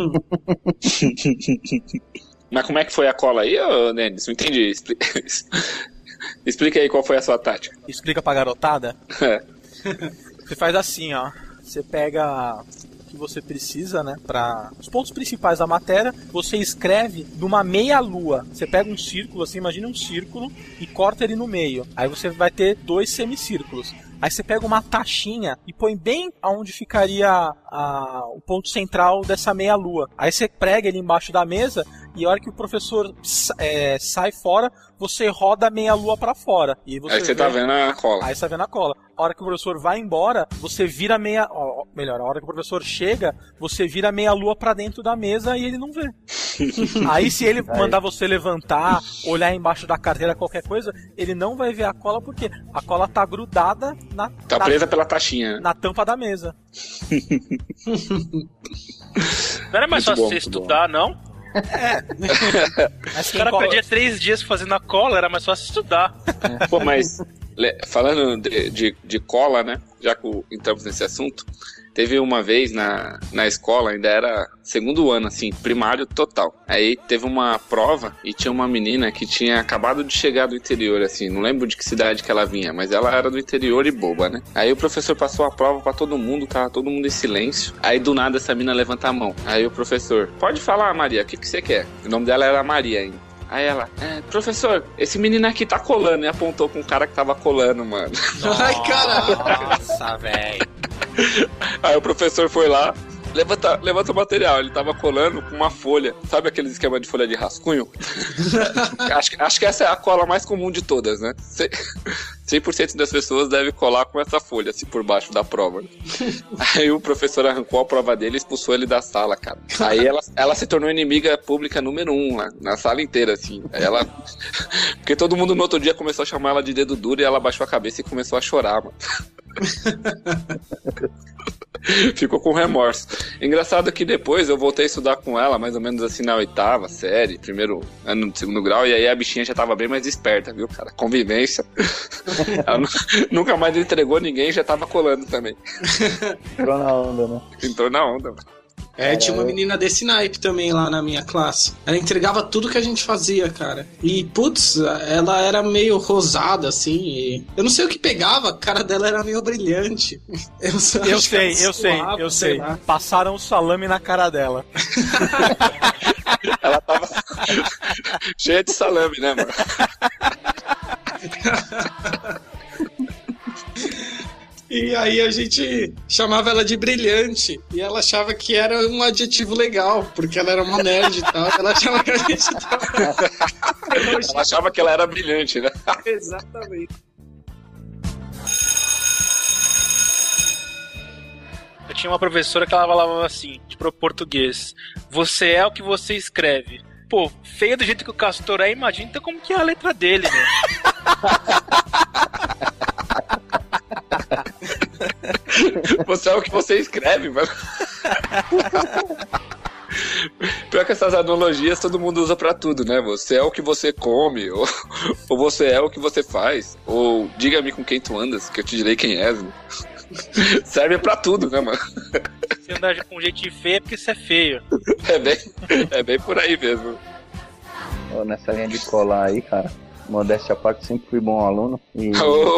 Mas como é que foi a cola aí, ô Denis? Não entendi. Explica aí qual foi a sua tática. Explica pra garotada? Você faz assim, ó. Você pega o que você precisa, né, para os pontos principais da matéria, você escreve numa meia-lua. Você pega um círculo, assim, imagina um círculo e corta ele no meio. Aí você vai ter 2 semicírculos. Aí você pega uma taxinha e põe bem aonde ficaria o ponto central dessa meia-lua. Aí você prega ele embaixo da mesa e a hora que o professor sai fora, você roda a meia-lua pra fora. E aí você tá vendo a cola. Aí você tá vendo a cola. A hora que o professor vai embora, você vira melhor, a hora que o professor chega, você vira a meia-lua pra dentro da mesa e ele não vê. Aí se ele mandar você levantar, olhar embaixo da carteira, qualquer coisa, ele não vai ver a cola porque a cola tá grudada tá presa pela taxinha. Na tampa da mesa. Não era mais fácil você estudar, não? Mas o cara perdia 3 dias fazendo a cola, era mais fácil estudar. Pô, mas falando de cola, né? Já que entramos nesse assunto, teve uma vez na escola, ainda era segundo ano, assim, primário total. Aí teve uma prova e tinha uma menina que tinha acabado de chegar do interior, assim, não lembro de que cidade que ela vinha, mas ela era do interior e boba, né? Aí o professor passou a prova pra todo mundo, tava todo mundo em silêncio. Aí do nada essa menina levanta a mão. Aí o professor, pode falar, Maria, o que você quer? O nome dela era Maria ainda. Aí ela, professor, esse menino aqui tá colando. E apontou com um cara que tava colando, mano. Ai, caralho. Nossa, velho. Aí o professor foi lá, levanta o material. Ele tava colando com uma folha. Sabe aquele esquema de folha de rascunho? acho que essa é a cola mais comum de todas, né? 100% das pessoas devem colar com essa folha, assim, por baixo da prova. Aí o professor arrancou a prova dele e expulsou ele da sala, cara. Aí ela se tornou inimiga pública número 1 lá, na sala inteira, assim. Aí porque todo mundo no outro dia começou a chamar ela de dedo duro e ela baixou a cabeça e começou a chorar, mano. Ficou com remorso. Engraçado que depois eu voltei a estudar com ela, mais ou menos assim na 8ª série, primeiro ano do 2º grau, e aí a bichinha já tava bem mais esperta, viu, cara? Convivência. Ela nunca mais entregou ninguém, já tava colando também. Entrou na onda, né? Entrou na onda, mano. Tinha uma menina desse naipe também lá na minha classe. Ela entregava tudo que a gente fazia, cara. E, putz, ela era meio rosada, assim. E eu não sei o que pegava, a cara dela era meio brilhante. Eu sei. Passaram o salame na cara dela. Cheia de salame, né, mano? E aí a gente chamava ela de brilhante. E ela achava que era um adjetivo legal, porque ela era uma nerd e tal. Ela achava que a gente tava... Ela achava que ela era brilhante, né? Exatamente. Eu tinha uma professora que ela falava assim, tipo português: você é o que você escreve. Pô, feio do jeito que o Castor é, imagina então como que é a letra dele, né? Você é o que você escreve, mano. Pior que essas analogias todo mundo usa pra tudo, né? Você é o que você come, ou você é o que você faz, ou diga-me com quem tu andas, que eu te direi quem és. Né? Serve pra tudo, né, mano? Se andar com um jeitinho feio é porque você é feio. É bem por aí mesmo. Nessa linha de colar aí, cara, modéstia à parte, sempre fui bom aluno. E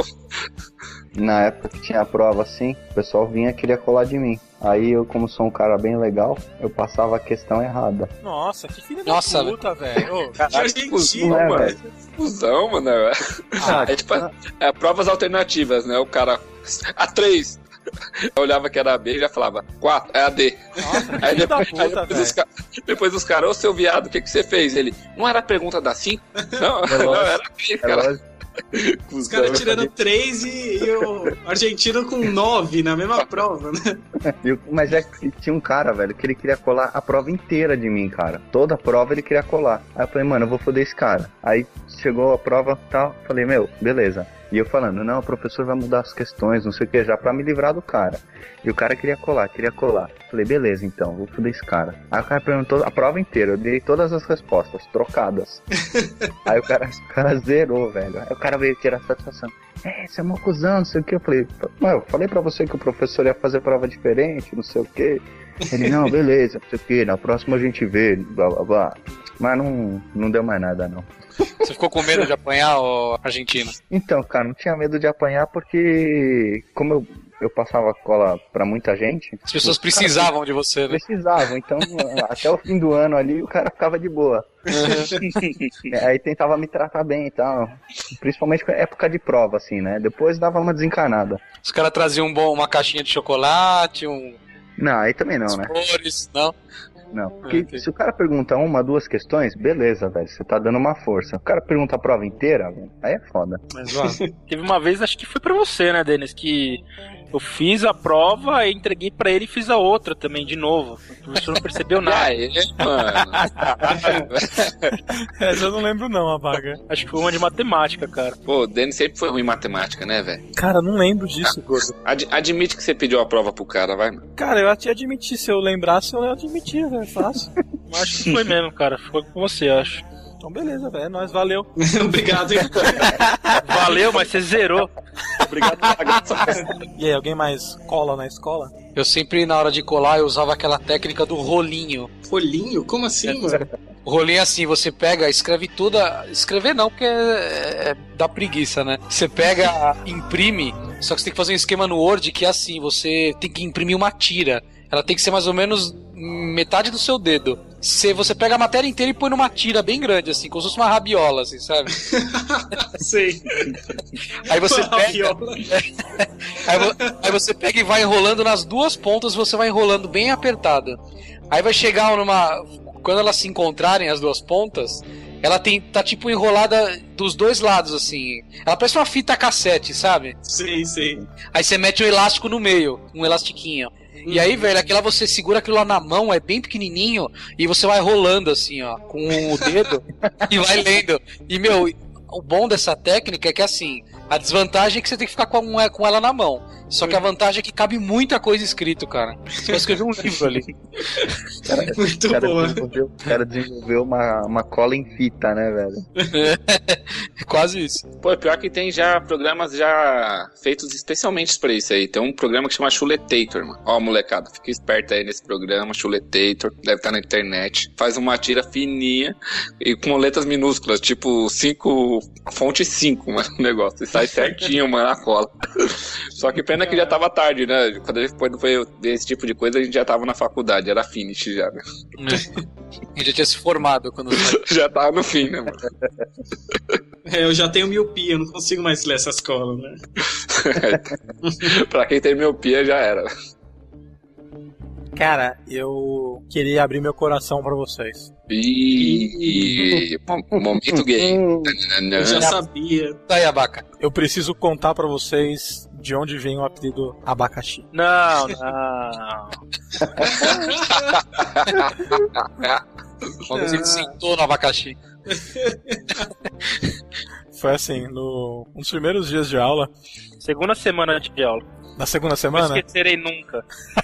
na época que tinha a prova assim, o pessoal vinha e queria colar de mim. Aí eu, como sou um cara bem legal, eu passava a questão errada. Nossa, que filho da puta, velho. Caralho, que fusão, mano. Fusão, mano. É tipo, provas alternativas, né? O cara, a 3. Eu olhava que era a B e já falava 4, é a D. Nossa, aí depois os caras, ô seu viado, o que você fez? Ele, não era a pergunta da 5? Não, não era a B, cara. Os caras tirando 3 e o argentino com 9 na mesma prova, né? Mas é que tinha um cara, velho, que ele queria colar a prova inteira de mim, cara. Toda a prova ele queria colar. Aí eu falei, mano, eu vou foder esse cara. Aí chegou a prova e tal, falei, meu, beleza. E eu falando, não, o professor vai mudar as questões, não sei o que, já pra me livrar do cara. E o cara queria colar. Falei, beleza, então, vou foder esse cara. Aí o cara perguntou a prova inteira, eu dei todas as respostas, trocadas. Aí o cara zerou, velho. Aí o cara veio tirar satisfação. Você é mó cuzão, não sei o que. Eu falei, mano, eu falei pra você que o professor ia fazer prova diferente, não sei o que. Ele, não, beleza, não sei o que, na próxima a gente vê, blá blá blá. Mas não deu mais nada, não. Você ficou com medo de apanhar, ô argentino? Então, cara, não tinha medo de apanhar porque, como eu passava cola pra muita gente... As pessoas precisavam de você, né? Precisavam, então até o fim do ano ali o cara ficava de boa. Aí tentava me tratar bem e tal. Principalmente na época de prova, assim, né? Depois dava uma desencanada. Os caras traziam uma caixinha de chocolate, Não, aí também não, né? Flores, não? Não, porque se o cara pergunta 1, 2 questões, beleza, velho, você tá dando uma força. O cara pergunta a prova inteira, velho, aí é foda. Mas, ó, teve uma vez, acho que foi pra você, né, Denis, que eu fiz a prova, aí entreguei pra ele e fiz a outra também, de novo. O professor não percebeu nada. Essa eu não lembro não, a vaga. Acho que foi uma de matemática, cara. Pô, o Denis sempre foi ruim em matemática, né, velho? Cara, não lembro disso, gordo. Admite que você pediu a prova pro cara, vai. Cara, eu te admiti, se eu lembrasse, eu admitia, velho, fácil. Acho que foi mesmo, cara. Foi com você, acho. Então beleza, velho, nós, valeu. Obrigado, hein? Valeu, mas você zerou. Obrigado por pagar essa E aí, alguém mais cola na escola? Eu sempre, na hora de colar, eu usava aquela técnica do rolinho. Rolinho? Como assim, mano? O rolinho é assim, você pega, escreve tudo... Escrever não, porque dá preguiça, né? Você pega, imprime, só que você tem que fazer um esquema no Word que é assim, você tem que imprimir uma tira. Ela tem que ser mais ou menos metade do seu dedo. Você pega a matéria inteira e põe numa tira bem grande, assim, como se fosse uma rabiola, assim, sabe? Sei. Aí você pega... aí você pega e vai enrolando nas duas pontas, você vai enrolando bem apertado. Aí vai chegar numa... Quando elas se encontrarem, as duas pontas, ela tá tipo enrolada dos dois lados, assim. Ela parece uma fita cassete, sabe? Sei. Aí você mete um elástico no meio, um elastiquinho. E aí, velho, aquela você segura aquilo lá na mão, é bem pequenininho, e você vai rolando assim, ó, com o dedo e vai lendo. E, meu, o bom dessa técnica é que, assim, a desvantagem é que você tem que ficar com ela na mão. Só que a vantagem é que cabe muita coisa escrito, cara. Você vai escrever um livro ali. Muito bom. O cara desenvolveu uma cola em fita, né, velho? É quase isso. Pô, pior que tem já programas já feitos especialmente pra isso aí. Tem um programa que chama Chuletator, mano. Ó, molecada, fica esperto aí nesse programa, Chuletator. Deve estar na internet. Faz uma tira fininha e com letras minúsculas, tipo 5 tipo, fonte 5, mano, o negócio. E sai certinho, mano, a cola. Só que pena que já tava tarde, né? Quando depois foi ver esse tipo de coisa, a gente já tava na faculdade, era finish já, né? A gente já tinha se formado quando... Já tava no fim, né, mano? Eu já tenho miopia, eu não consigo mais ler essas colas, né? Pra quem tem miopia, já era. Cara, eu queria abrir meu coração pra vocês. Momento gay. Eu já sabia. Tá aí, Abaca. Eu preciso contar pra vocês de onde vem o apelido abacaxi. Não. Quando ele sentou no abacaxi. Foi assim, um dos primeiros dias de aula. Segunda semana de aula. Na segunda Não semana? esquecerei nunca.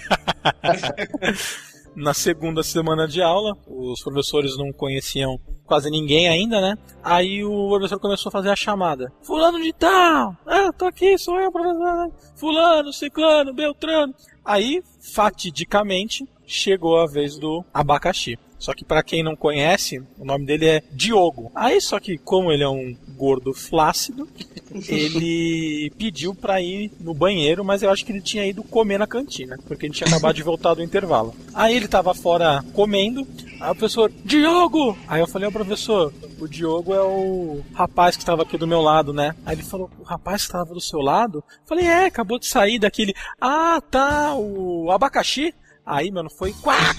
Na segunda semana de aula, os professores não conheciam quase ninguém ainda, né? Aí o professor começou a fazer a chamada. Fulano de tal! Tô aqui, sou eu, professor. Fulano, ciclano, beltrano. Aí, fatidicamente, chegou a vez do abacaxi. Só que pra quem não conhece, o nome dele é Diogo. Aí, só que como ele é um gordo flácido, ele pediu pra ir no banheiro, mas eu acho que ele tinha ido comer na cantina, porque ele tinha acabado de voltar do intervalo. Aí ele tava fora comendo, aí o professor, Diogo! Aí eu falei, professor, o Diogo é o rapaz que estava aqui do meu lado, né? Aí ele falou, o rapaz que estava do seu lado? Eu falei, acabou de sair daquele, o abacaxi? Aí, mano, foi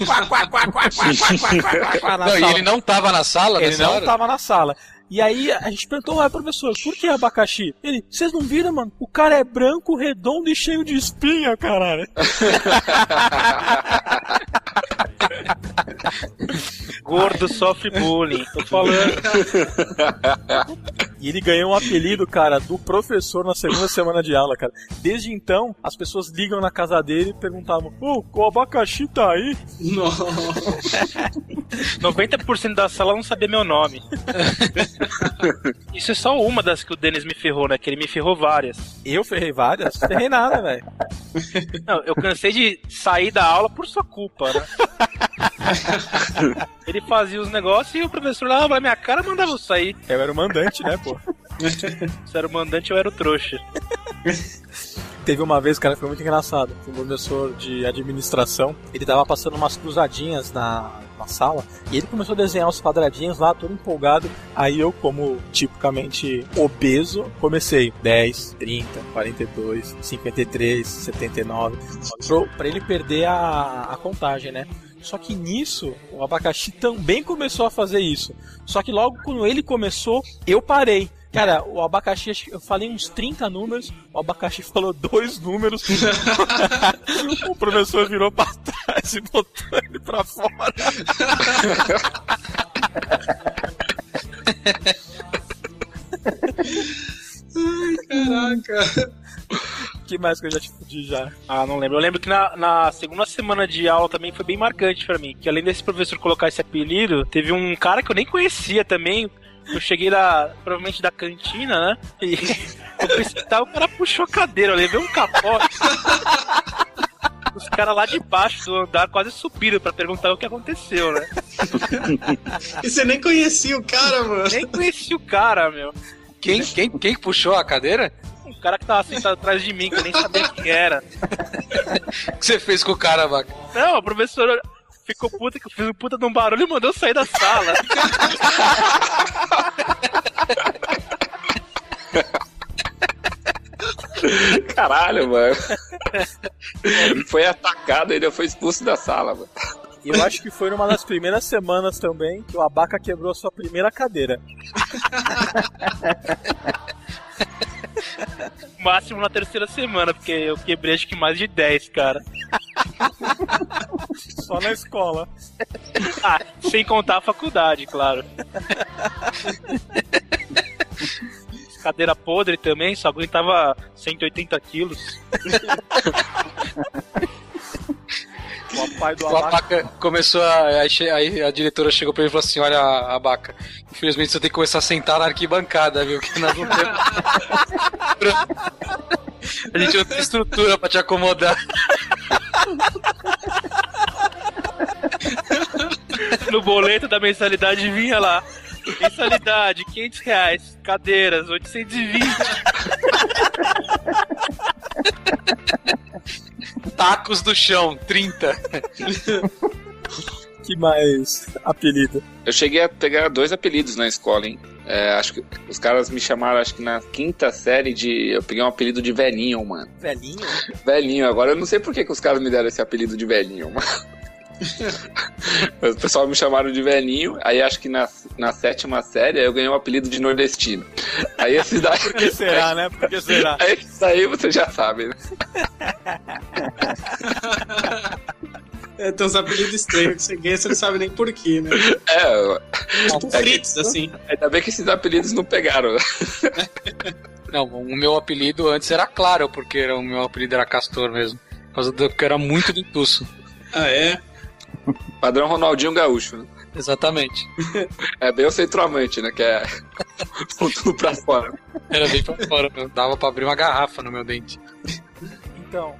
Não, e ele não tava na sala, ele não tava na sala. E aí a gente perguntou, professor, por que abacaxi? Ele, vocês não viram, mano? O cara é branco, redondo e cheio de espinha, caralho. Gordo sofre bullying, tô falando. E ele ganhou um apelido, cara, do professor na segunda semana de aula, cara. Desde então, as pessoas ligam na casa dele e perguntavam, o abacaxi tá aí? Nossa. 90% da sala não sabia meu nome. Isso é só uma das que o Denis me ferrou, né? Que ele me ferrou várias. Eu ferrei várias? Ferrei nada, velho. Não, eu cansei de sair da aula por sua culpa, né? Ele fazia os negócios e o professor lá na minha cara mandava eu sair. Eu era o mandante, né, pô? Você era o mandante, eu era o trouxa. Teve uma vez, cara, que foi muito engraçado. Um professor de administração, ele tava passando umas cruzadinhas na sala e ele começou a desenhar os quadradinhos lá, todo empolgado. Aí eu, como tipicamente obeso, comecei 10, 30, 42, 53, 79, pra ele perder a contagem, né? Só que nisso, o abacaxi também começou a fazer isso. Só que logo quando ele começou, eu parei. Cara, o abacaxi, eu falei uns 30 números, o abacaxi falou 2 números. O professor virou pra trás e botou ele pra fora. Ai, caraca. Que mais que eu já te fudi já? Não lembro. Eu lembro que na segunda semana de aula também foi bem marcante pra mim. Que além desse professor colocar esse apelido, teve um cara que eu nem conhecia também. Eu cheguei provavelmente da cantina, né? E eu pensei, o cara puxou a cadeira, eu levei um capote. Os caras lá de baixo do andar quase subiram pra perguntar o que aconteceu, né? E você nem conhecia o cara, mano? Nem conhecia o cara, meu. Quem puxou a cadeira? Um cara que tava sentado atrás de mim, que eu nem sabia quem era. O que você fez com o cara, Vaca? Não, o professor ficou puta, que eu fiz um puta de um barulho e mandou eu sair da sala. Caralho, mano. Foi atacado e ele foi expulso da sala, mano. E eu acho que foi numa das primeiras semanas também que o Abaca quebrou a sua primeira cadeira. Máximo na terceira semana, porque eu quebrei acho que mais de 10, cara. Só na escola. Sem contar a faculdade, claro. Cadeira podre também, só aguentava 180 quilos. O pai do Abaca começou aí a diretora chegou pra ele e falou assim: olha, Abaca, infelizmente você tem que começar a sentar na arquibancada, viu? Que nós não temos. A gente não tem estrutura pra te acomodar. No boleto da mensalidade vinha lá Mensalidade, R$500. Cadeiras, 820. Tacos do chão, 30. Que mais apelido? Eu cheguei a pegar 2 apelidos na escola, hein? Acho que os caras me chamaram, acho que na 5ª série eu peguei um apelido de velhinho, mano. Velhinho? Velhinho, agora eu não sei por que os caras me deram esse apelido de velhinho, mano. Mas o pessoal me chamaram de velhinho, aí acho que na 7ª série eu ganhei o apelido de nordestino. Aí esse daí... Por que será, né? Por que será? Aí esse daí você já sabe, né? Tem uns apelidos estranhos que você ganha, você não sabe nem porquê, né? Tipo Fritz, assim. Ainda bem que esses apelidos não pegaram. Não, o meu apelido antes era Claro, porque o meu apelido era Castor mesmo. Por causa do que eu era muito dentuço. Ah, é? Padrão Ronaldinho Gaúcho, né? Exatamente. É bem o centroavante, né? Que é tudo pra fora. Era bem pra fora, meu. Dava pra abrir uma garrafa no meu dente. Então...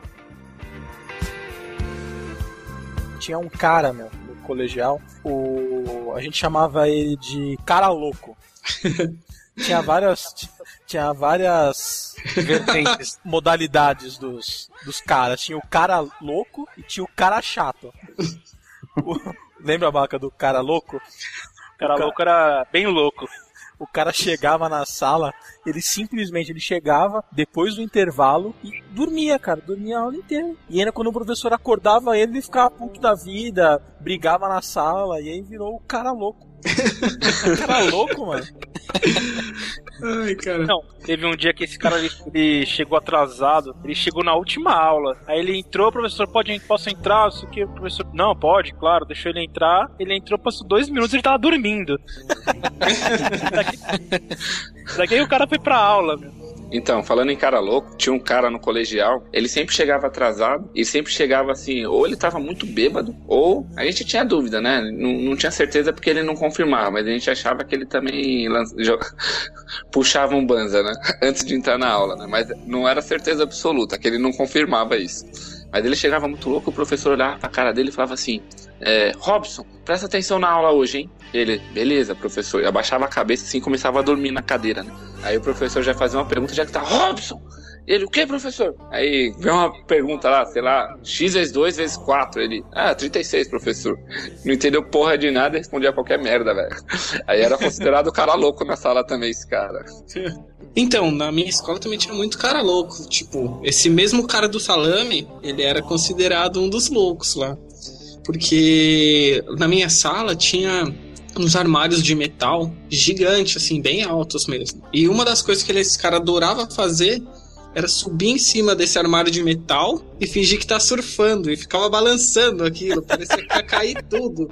Tinha um cara, meu, no colegial, a gente chamava ele de cara louco. Tinha várias vertentes, modalidades dos caras. Tinha o cara louco e tinha o cara chato. Lembra a marca do cara louco? O cara louco era bem louco. O cara chegava na sala, ele simplesmente chegava depois do intervalo e dormia, cara, dormia a aula inteira. E ainda quando o professor acordava ele ficava puto da vida, brigava na sala e aí virou o cara louco. Cara louco, mano. Ai, cara. Não, teve um dia que esse cara ele chegou atrasado, ele chegou na última aula. Aí ele entrou, professor, posso entrar? Não sei o que, professor. Não, pode, claro, deixou ele entrar. Ele entrou, passou 2 minutos e ele tava dormindo. Daqui o cara foi pra aula, meu. Então, falando em cara louco, tinha um cara no colegial, ele sempre chegava atrasado e sempre chegava assim, ou ele tava muito bêbado, ou a gente tinha dúvida, né? Não tinha certeza porque ele não confirmava, mas a gente achava que ele também puxava um banza, né? Antes de entrar na aula, né? Mas não era certeza absoluta, que ele não confirmava isso. Mas ele chegava muito louco, o professor olhava pra cara dele e falava assim, Robson, presta atenção na aula hoje, hein? Ele, beleza, professor. Eu abaixava a cabeça assim e começava a dormir na cadeira, né? Aí o professor já fazia uma pergunta, já que tá, Robson! Ele, o que, professor? Aí veio uma pergunta lá, sei lá, x vezes 2 vezes 4. Ele, 36, professor. Não entendeu porra de nada e respondia qualquer merda, velho. Aí era considerado cara louco na sala também, esse cara. Então, na minha escola também tinha muito cara louco. Tipo, esse mesmo cara do salame, ele era considerado um dos loucos lá. Porque na minha sala tinha uns armários de metal gigantes, assim, bem altos mesmo. E uma das coisas que esse cara adorava fazer era subir em cima desse armário de metal e fingir que tá surfando. E ficava balançando aquilo, parecia que ia cair tudo.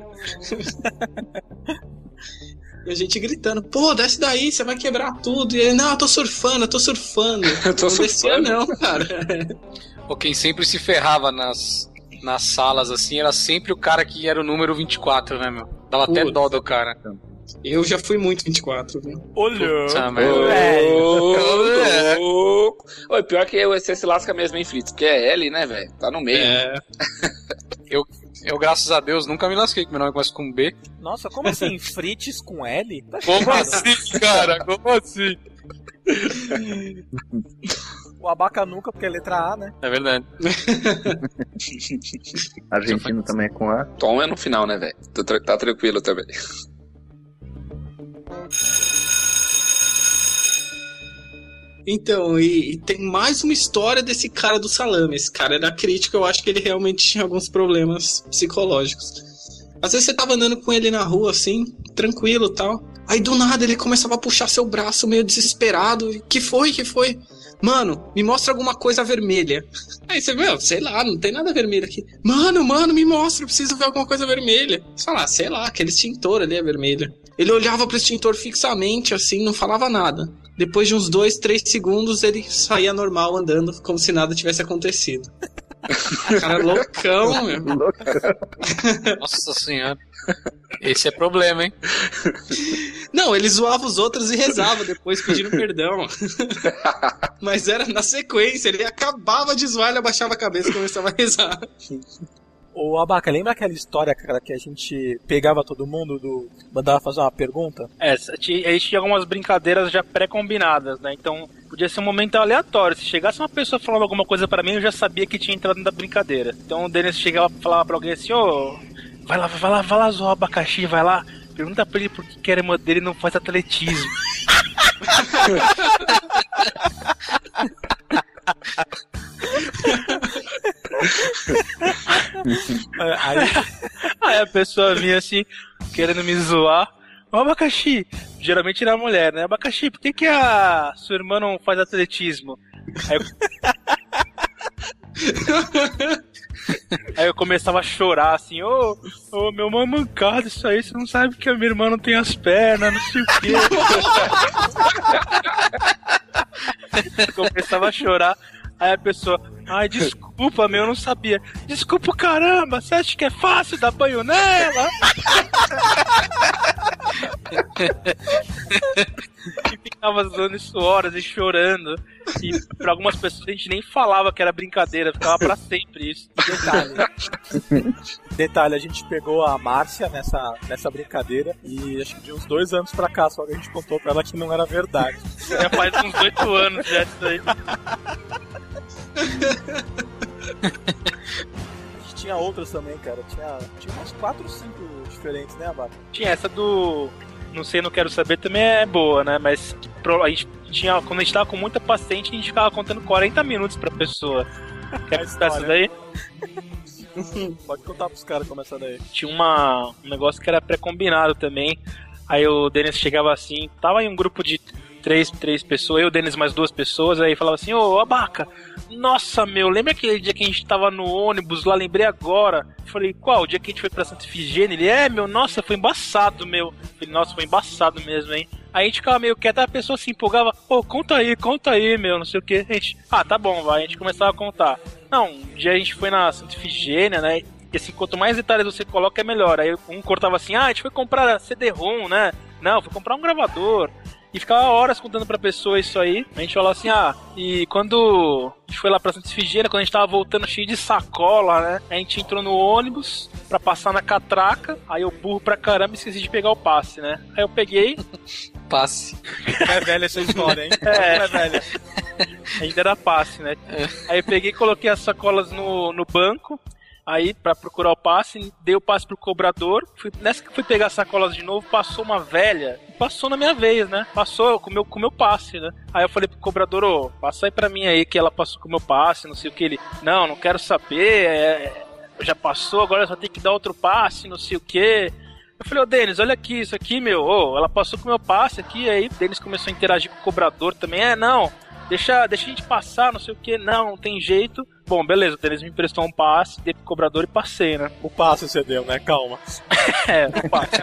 E a gente gritando, pô, desce daí, você vai quebrar tudo. E ele, não, eu tô surfando. Eu tô não descia não, cara. Ou quem sempre se ferrava nas salas, assim, era sempre o cara que era o número 24, né, meu? Dava até dó do cara. Eu já fui muito 24, viu? Olhou. Oi, pior que você se lasca mesmo em Fritz, porque é L, né, velho? Tá no meio. Eu, graças a Deus, nunca me lasquei, que meu nome começa com B. Nossa, como assim? Fritz com L? Tá como assim, cara? Como assim? O abaca nunca, porque é letra A, né? É verdade. Argentino também é com A. Tom é no final, né, velho? Tá tranquilo também. Então, e tem mais uma história desse cara do salame. Esse cara era crítico, eu acho que ele realmente tinha alguns problemas psicológicos. Às vezes você tava andando com ele na rua, assim, tranquilo e tal. Aí do nada ele começava a puxar seu braço meio desesperado. Que foi? Mano, me mostra alguma coisa vermelha. Aí você, sei lá, não tem nada vermelho aqui. Mano, me mostra, eu preciso ver alguma coisa vermelha. Você fala, sei lá, aquele extintor ali é vermelho. Ele olhava pro extintor fixamente, assim, não falava nada. Depois de uns 2-3 segundos, ele saía normal, andando, como se nada tivesse acontecido. Cara, loucão, meu. Nossa senhora. Esse é problema, hein? Não, ele zoava os outros e rezava depois, pedindo perdão. Mas era na sequência, ele acabava de zoar, ele abaixava a cabeça e começava a rezar. Ô, Abaca, lembra aquela história, cara, que a gente pegava todo mundo, mandava fazer uma pergunta? A gente tinha algumas brincadeiras já pré-combinadas, né? Então, podia ser um momento aleatório. Se chegasse uma pessoa falando alguma coisa pra mim, eu já sabia que tinha entrado na brincadeira. Então, o Denis chegava e falava pra alguém assim, vai lá zoar o abacaxi, vai lá. Pergunta pra ele por que a irmã dele não faz atletismo. Aí a pessoa vinha assim, querendo me zoar. Ô, abacaxi, geralmente era mulher, né? Abacaxi, por que a sua irmã não faz atletismo? Aí eu começava a chorar assim, ô, meu irmão é mancado, isso aí, você não sabe que a minha irmã não tem as pernas, não sei o quê. Começava a chorar. Aí a pessoa, ai, desculpa, eu não sabia. Desculpa, caramba, você acha que é fácil dar banho nela? E ficava zoando isso horas e chorando. E pra algumas pessoas a gente nem falava que era brincadeira, ficava pra sempre isso. Detalhe, a gente pegou a Márcia nessa brincadeira e acho que de uns 2 anos pra cá só que a gente contou pra ela que não era verdade. Já faz uns 8 anos já isso aí. Tinha outras também, cara. Tinha umas 4 ou 5 diferentes, né, Abaca? Tinha essa do Não Sei, Não Quero Saber também é boa, né? Mas a gente tinha, quando a gente tava com muita paciente, a gente ficava contando 40 minutos pra pessoa. Quer contar essa daí? Pode contar pros caras como essa daí. Tinha um negócio que era pré-combinado também. Aí o Denis chegava assim, tava em um grupo de 3 pessoas, eu, o Denis, mais 2 pessoas, aí falava assim, ô, Abaca, nossa, lembra aquele dia que a gente tava no ônibus lá, lembrei agora. Eu falei, qual? O dia que a gente foi pra Santa Efigênia? Ele, nossa, foi embaçado, Eu falei, nossa, foi embaçado mesmo, hein? Aí a gente ficava meio quieto, a pessoa se empolgava, conta aí, não sei o que. A gente, tá bom, vai, a gente começava a contar. Não, um dia a gente foi na Santa Efigênia, né? E assim, quanto mais detalhes você coloca, é melhor. Aí um cortava assim, a gente foi comprar CD-ROM, né? Não, foi comprar um gravador. E ficava horas contando pra pessoa isso aí. A gente falava assim, e quando a gente foi lá pra Santa Efigênia, quando a gente tava voltando cheio de sacola, né? A gente entrou no ônibus pra passar na catraca. Aí eu burro pra caramba e esqueci de pegar o passe, né? Aí eu peguei... Passe. É velha essa história, hein? É velha. Ainda era passe, né? Aí eu peguei e coloquei as sacolas no banco. Aí, pra procurar o passe, dei o passe pro cobrador. Nessa que fui pegar as sacolas de novo, passou uma velha. Passou na minha vez, né? Passou com o meu passe, né? Aí eu falei pro cobrador, passa aí pra mim aí que ela passou com o meu passe, não sei o que. Ele, não quero saber, já passou, agora só tem que dar outro passe, não sei o que. Eu falei, Denis, olha aqui, isso aqui, ela passou com o meu passe aqui. Aí o Denis começou a interagir com o cobrador também. Não, deixa a gente passar, não sei o que. Não tem jeito. Bom, beleza, o Denis me emprestou um passe, dei pro cobrador e passei, né? O passe você deu, né? Calma. O passe.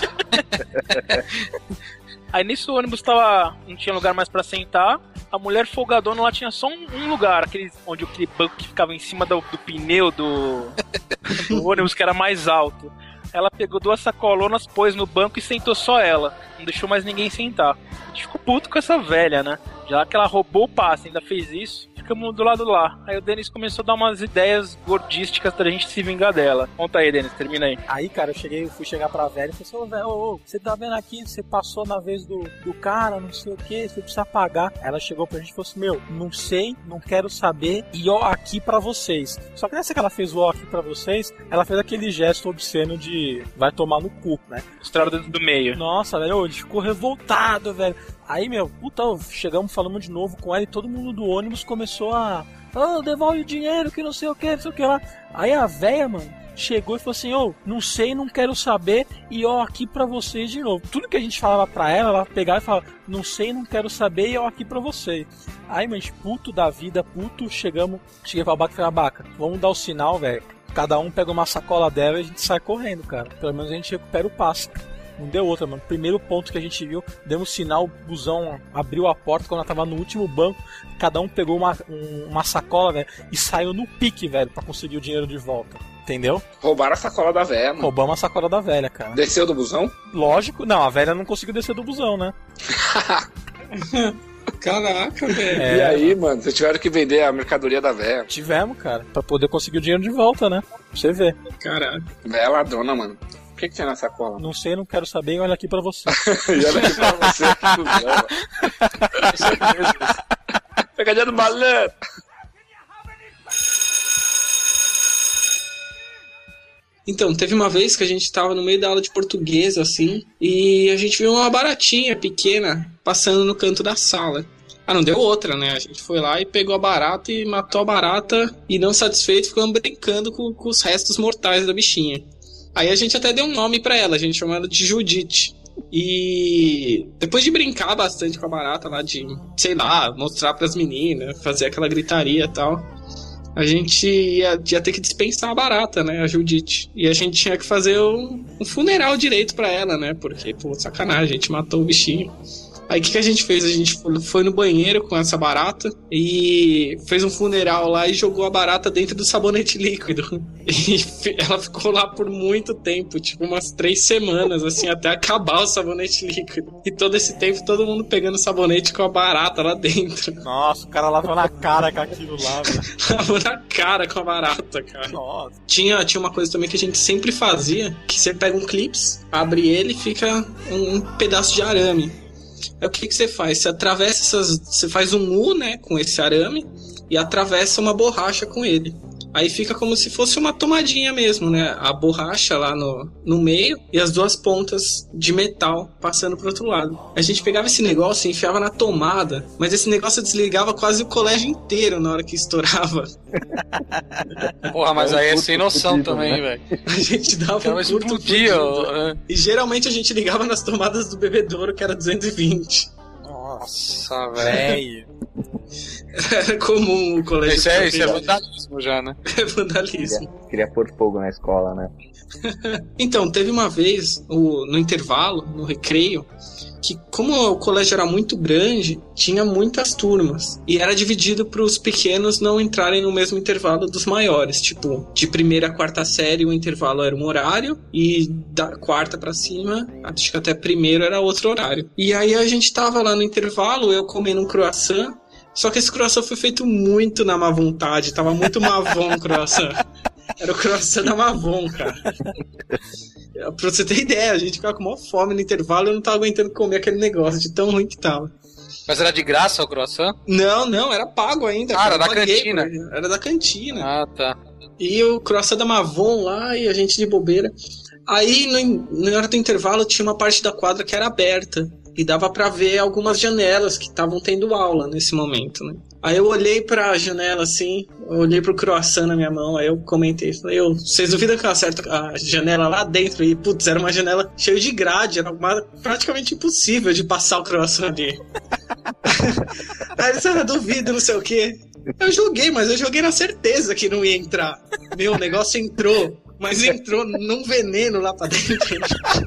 Aí nisso o ônibus não tinha lugar mais pra sentar. A mulher folgadona lá tinha só um lugar, onde aquele banco que ficava em cima do pneu do ônibus, que era mais alto. Ela pegou 2 sacolonas, pôs no banco e sentou só ela. Não deixou mais ninguém sentar. A gente ficou puto com essa velha, né? Já que ela roubou o passe, ainda fez isso, ficamos do lado lá. Aí o Denis começou a dar umas ideias gordísticas pra gente se vingar dela. Conta aí, Denis, termina aí. Aí, cara, eu fui chegar pra velha e falei assim, velho, você tá vendo aqui, você passou na vez do cara, não sei o que, você precisa pagar. Ela chegou pra gente e falou assim, não sei, não quero saber, e ó aqui pra vocês. Só que nessa que ela fez o ó aqui pra vocês, ela fez aquele gesto obsceno de vai tomar no cu, né? Estrada dentro do meio. Nossa, velho, ele ficou revoltado, velho. Aí, chegamos, falamos de novo com ela e todo mundo do ônibus começou a... devolve o dinheiro, que não sei o que lá. Aí a véia, chegou e falou assim, não sei, não quero saber, e ó, aqui pra vocês de novo. Tudo que a gente falava pra ela pegava e falava, não sei, não quero saber, e ó, aqui pra vocês. Aí, puto da vida, cheguei pra Abaca e falei, Abaca, vamos dar o sinal, velho. Cada um pega uma sacola dela e a gente sai correndo, cara. Pelo menos a gente recupera o passe. Não deu outra, mano. Primeiro ponto que a gente viu, deu um sinal, o busão abriu a porta quando ela tava no último banco. Cada um pegou uma sacola, velho, e saiu no pique, velho, pra conseguir o dinheiro de volta. Entendeu? Roubaram a sacola da velha, mano. Roubamos a sacola da velha, cara. Desceu do busão? Lógico, não, a velha não conseguiu descer do busão, né? Caraca, velho. E aí, mano, vocês tiveram que vender a mercadoria da véia. Tivemos, cara, pra poder conseguir o dinheiro de volta, né? Pra você ver. Caraca. Véia ladrona, mano. O que tinha na sacola? Não sei, não quero saber, olha aqui pra você. E olha aqui pra você, que cuzão. Pegadinha do malandro. Então, teve uma vez que a gente tava no meio da aula de português, assim, e a gente viu uma baratinha pequena passando no canto da sala. Ah, não deu outra, né? A gente foi lá e pegou a barata e matou a barata, e não satisfeito, ficamos brincando com os restos mortais da bichinha. Aí a gente até deu um nome pra ela, a gente chamou ela de Judite. E depois de brincar bastante com a barata lá, de, sei lá, mostrar pras meninas, fazer aquela gritaria e tal, a gente ia ter que dispensar a barata, né, a Judite. E a gente tinha que fazer um funeral direito pra ela, né, porque, pô, sacanagem, a gente matou o bichinho. Aí o que a gente fez? A gente foi no banheiro com essa barata e fez um funeral lá e jogou a barata dentro do sabonete líquido. E ela ficou lá por muito tempo, tipo umas 3 semanas, assim, até acabar o sabonete líquido. E todo esse tempo todo mundo pegando sabonete com a barata lá dentro. Nossa, o cara lavou na cara com aquilo lá, velho. Lavou na cara com a barata, cara. Nossa. Tinha uma coisa também que a gente sempre fazia, que você pega um clips, abre ele e fica um pedaço de arame. Aí o que você faz? Você atravessa você faz um U, né, com esse arame e atravessa uma borracha com ele. Aí fica como se fosse uma tomadinha mesmo, né? A borracha lá no meio e as duas pontas de metal passando pro outro lado. A gente pegava esse negócio e enfiava na tomada, mas esse negócio desligava quase o colégio inteiro na hora que estourava. Porra, mas aí é sem noção também, velho. A gente dava um curto fudido. E geralmente a gente ligava nas tomadas do bebedouro, que era 220. Nossa, velho. Era comum o colégio. Isso é vandalismo já, né? É vandalismo. Queria pôr fogo na escola, né? Então, teve uma vez, no intervalo, no recreio, que como o colégio era muito grande, tinha muitas turmas. E era dividido para os pequenos não entrarem no mesmo intervalo dos maiores. Tipo, de primeira a quarta série o intervalo era um horário, e da quarta para cima, acho que até primeiro era outro horário. E aí a gente tava lá no intervalo, eu comendo um croissant, só que esse croissant foi feito muito na má vontade, tava muito mavon o croissant. Era o croissant da Mavon, cara. Pra você ter ideia, a gente ficava com maior fome no intervalo e eu não tava aguentando comer aquele negócio, de tão ruim que tava. Mas era de graça o croissant? Não, era pago ainda. Ah, era da cantina. Era da cantina. Ah, tá. E o croissant da Mavon lá, e a gente de bobeira. Aí, na hora do intervalo, tinha uma parte da quadra que era aberta. E dava pra ver algumas janelas que estavam tendo aula nesse momento, né? Aí eu olhei pra janela assim, eu olhei pro croissant na minha mão, aí eu comentei, falei, vocês duvidam que eu acerto a janela lá dentro? E, putz, era uma janela cheia de grade, era praticamente impossível de passar o croissant ali. Aí eles, duvido, não sei o quê. Eu joguei, mas eu joguei na certeza que não ia entrar. Meu, o negócio entrou. Mas entrou num veneno lá pra dentro.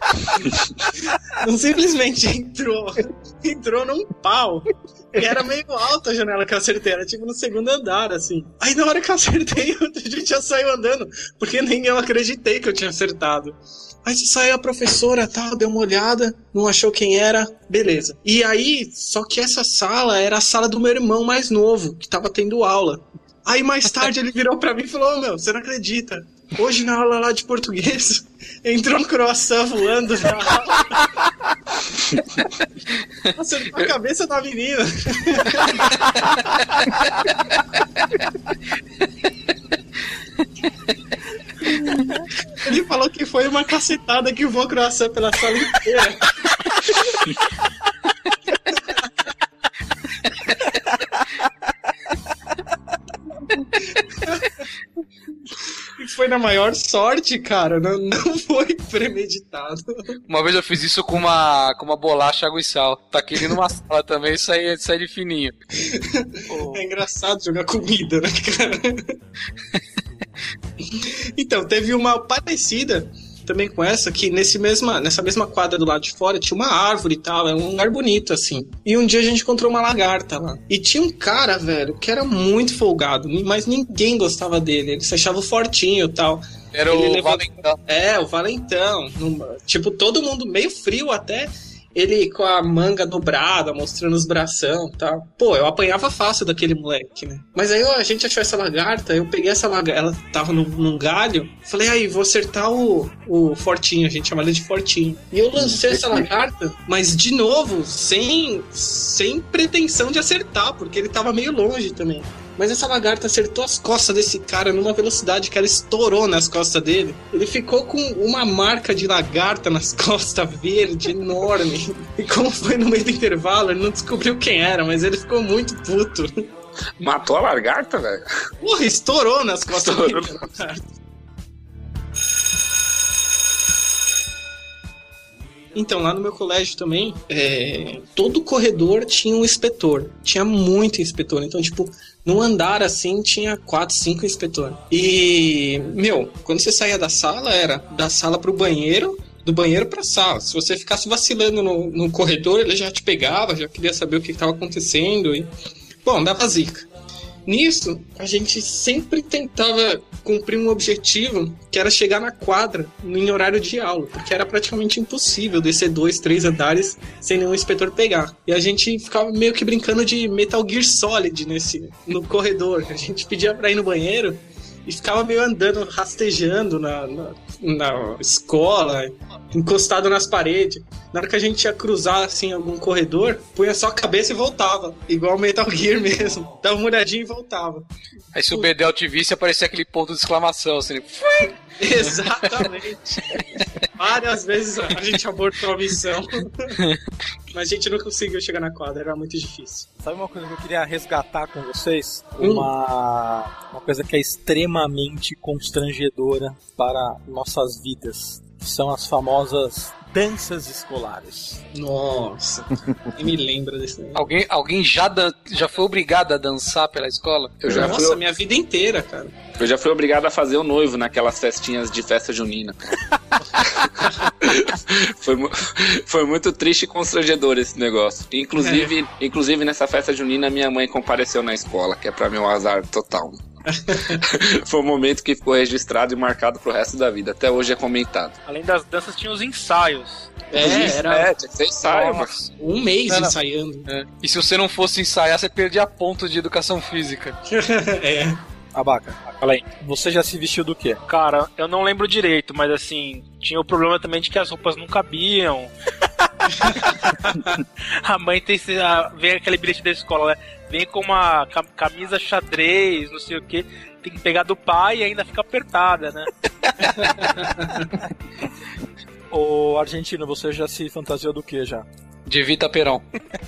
Não simplesmente entrou. Entrou num pau. E era meio alta a janela que eu acertei. Era tipo no segundo andar, assim. Aí na hora que eu acertei, a gente já saiu andando. Porque nem eu acreditei que eu tinha acertado. Aí saiu a professora, tal, deu uma olhada, não achou quem era, beleza. E aí, só que essa sala era a sala do meu irmão mais novo, que tava tendo aula. Aí mais tarde ele virou pra mim e falou, você não acredita. Hoje na aula lá de português, entrou um croissant voando na aula. Acertou a cabeça da menina. Ele falou que foi uma cacetada que voou croissant pela sala inteira. E foi na maior sorte, cara. Não foi premeditado. Uma vez eu fiz isso com uma bolacha, água e sal. Taquei ele numa sala também e saí de fininho. É engraçado jogar comida, né, cara? Então, teve uma parecida também com essa, que nessa mesma quadra do lado de fora tinha uma árvore e tal, era um lugar bonito, assim. E um dia a gente encontrou uma lagarta lá. E tinha um cara, velho, que era muito folgado, mas ninguém gostava dele. Ele se achava fortinho e tal. Era o Valentão. É, o Valentão. Tipo, todo mundo meio frio até. ele com a manga dobrada, mostrando os bração e tal. Pô, eu apanhava fácil daquele moleque, né? Mas aí a gente achou essa lagarta, eu peguei essa lagarta, ela tava num galho, falei, aí, vou acertar o Fortinho, a gente chama ele de Fortinho. E eu lancei essa lagarta, mas de novo, sem pretensão de acertar, porque ele tava meio longe também. Mas essa lagarta acertou as costas desse cara numa velocidade que ela estourou nas costas dele. Ele ficou com uma marca de lagarta nas costas verde, enorme. E como foi no meio do intervalo, ele não descobriu quem era, mas ele ficou muito puto. Matou a lagarta, velho? Porra, estourou nas costas dele. Então, lá no meu colégio também, todo corredor tinha um inspetor. Tinha muito inspetor. Então, tipo, num andar assim, tinha 4, 5 inspetor. E, quando você saía da sala, era da sala pro banheiro, do banheiro pra sala. Se você ficasse vacilando no corredor, ele já te pegava, já queria saber o que estava acontecendo. E, bom, dava zica. Nisso, a gente sempre tentava cumprir um objetivo, que era chegar na quadra em horário de aula, porque era praticamente impossível descer 2, 3 andares sem nenhum inspetor pegar. E a gente ficava meio que brincando de Metal Gear Solid no corredor. A gente pedia pra ir no banheiro e ficava meio andando, rastejando na escola, encostado nas paredes. Na hora que a gente ia cruzar, assim, algum corredor, punha só a cabeça e voltava. Igual Metal Gear mesmo. Dava uma olhadinha e voltava. Aí se o Bedel te visse, aparecia aquele ponto de exclamação, assim. Exatamente. Várias vezes a gente abortou a missão. Mas a gente não conseguiu chegar na quadra, era muito difícil. Sabe uma coisa que eu queria resgatar com vocês? Uma coisa que é extremamente constrangedora para nossas vidas. São as famosas danças escolares. Nossa, nem me lembra desse negócio. Alguém já foi obrigado a dançar pela escola? Nossa, minha vida inteira, cara. Eu já fui obrigado a fazer o noivo naquelas festinhas de festa junina. Foi muito triste e constrangedor esse negócio. Inclusive nessa festa junina, minha mãe compareceu na escola, que é pra mim um azar total. Foi um momento que ficou registrado e marcado pro resto da vida. Até hoje é comentado. Além das danças, tinha os ensaios. Tinha que ser ensaio, mas... Um mês ensaiando. E se você não fosse ensaiar, você perdia ponto de educação física. Abaca, fala aí. Você já se vestiu do quê? Cara, eu não lembro direito, mas assim, tinha o problema também de que as roupas não cabiam. A mãe vem aquele bilhete da escola, né? Vem com uma camisa xadrez, não sei o que. Tem que pegar do pai e ainda fica apertada, né? Ô, argentino, você já se fantasiou do quê já? De Vita Perón.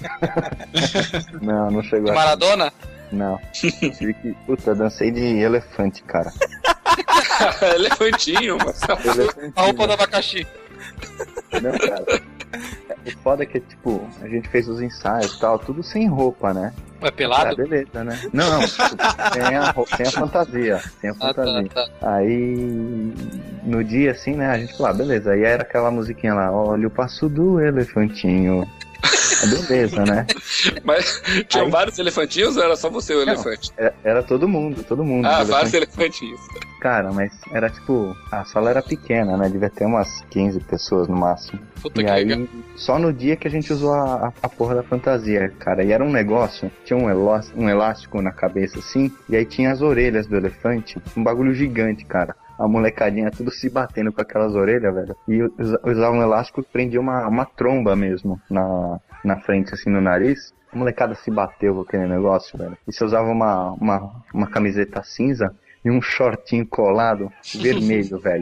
Não chegou. Maradona? Não. Puta, dancei de elefante, cara. Elefantinho, mas... A roupa do abacaxi. Não, cara. O foda é que, tipo, a gente fez os ensaios e tal, tudo sem roupa, né? É pelado? Beleza, né? Não, tem a fantasia. Tem a fantasia. Tá. Aí, no dia, assim, né, a gente falou, beleza. Aí era aquela musiquinha lá, olha o passo do elefantinho. Beleza, né? Mas tinham vários elefantinhos ou era só você o elefante? Era todo mundo. Vários elefantinhos. Cara, mas era tipo, a sala era pequena, né? Devia ter umas 15 pessoas no máximo. Puta e que aí, legal. só no dia que a gente usou a porra da fantasia, cara. E era um negócio, tinha um elástico na cabeça assim, e aí tinha as orelhas do elefante, um bagulho gigante, cara. A molecadinha tudo se batendo com aquelas orelhas, velho. E usava um elástico que prendia uma tromba mesmo na frente, assim, no nariz. A molecada se bateu com aquele negócio, velho. E você usava uma camiseta cinza e um shortinho colado vermelho, velho.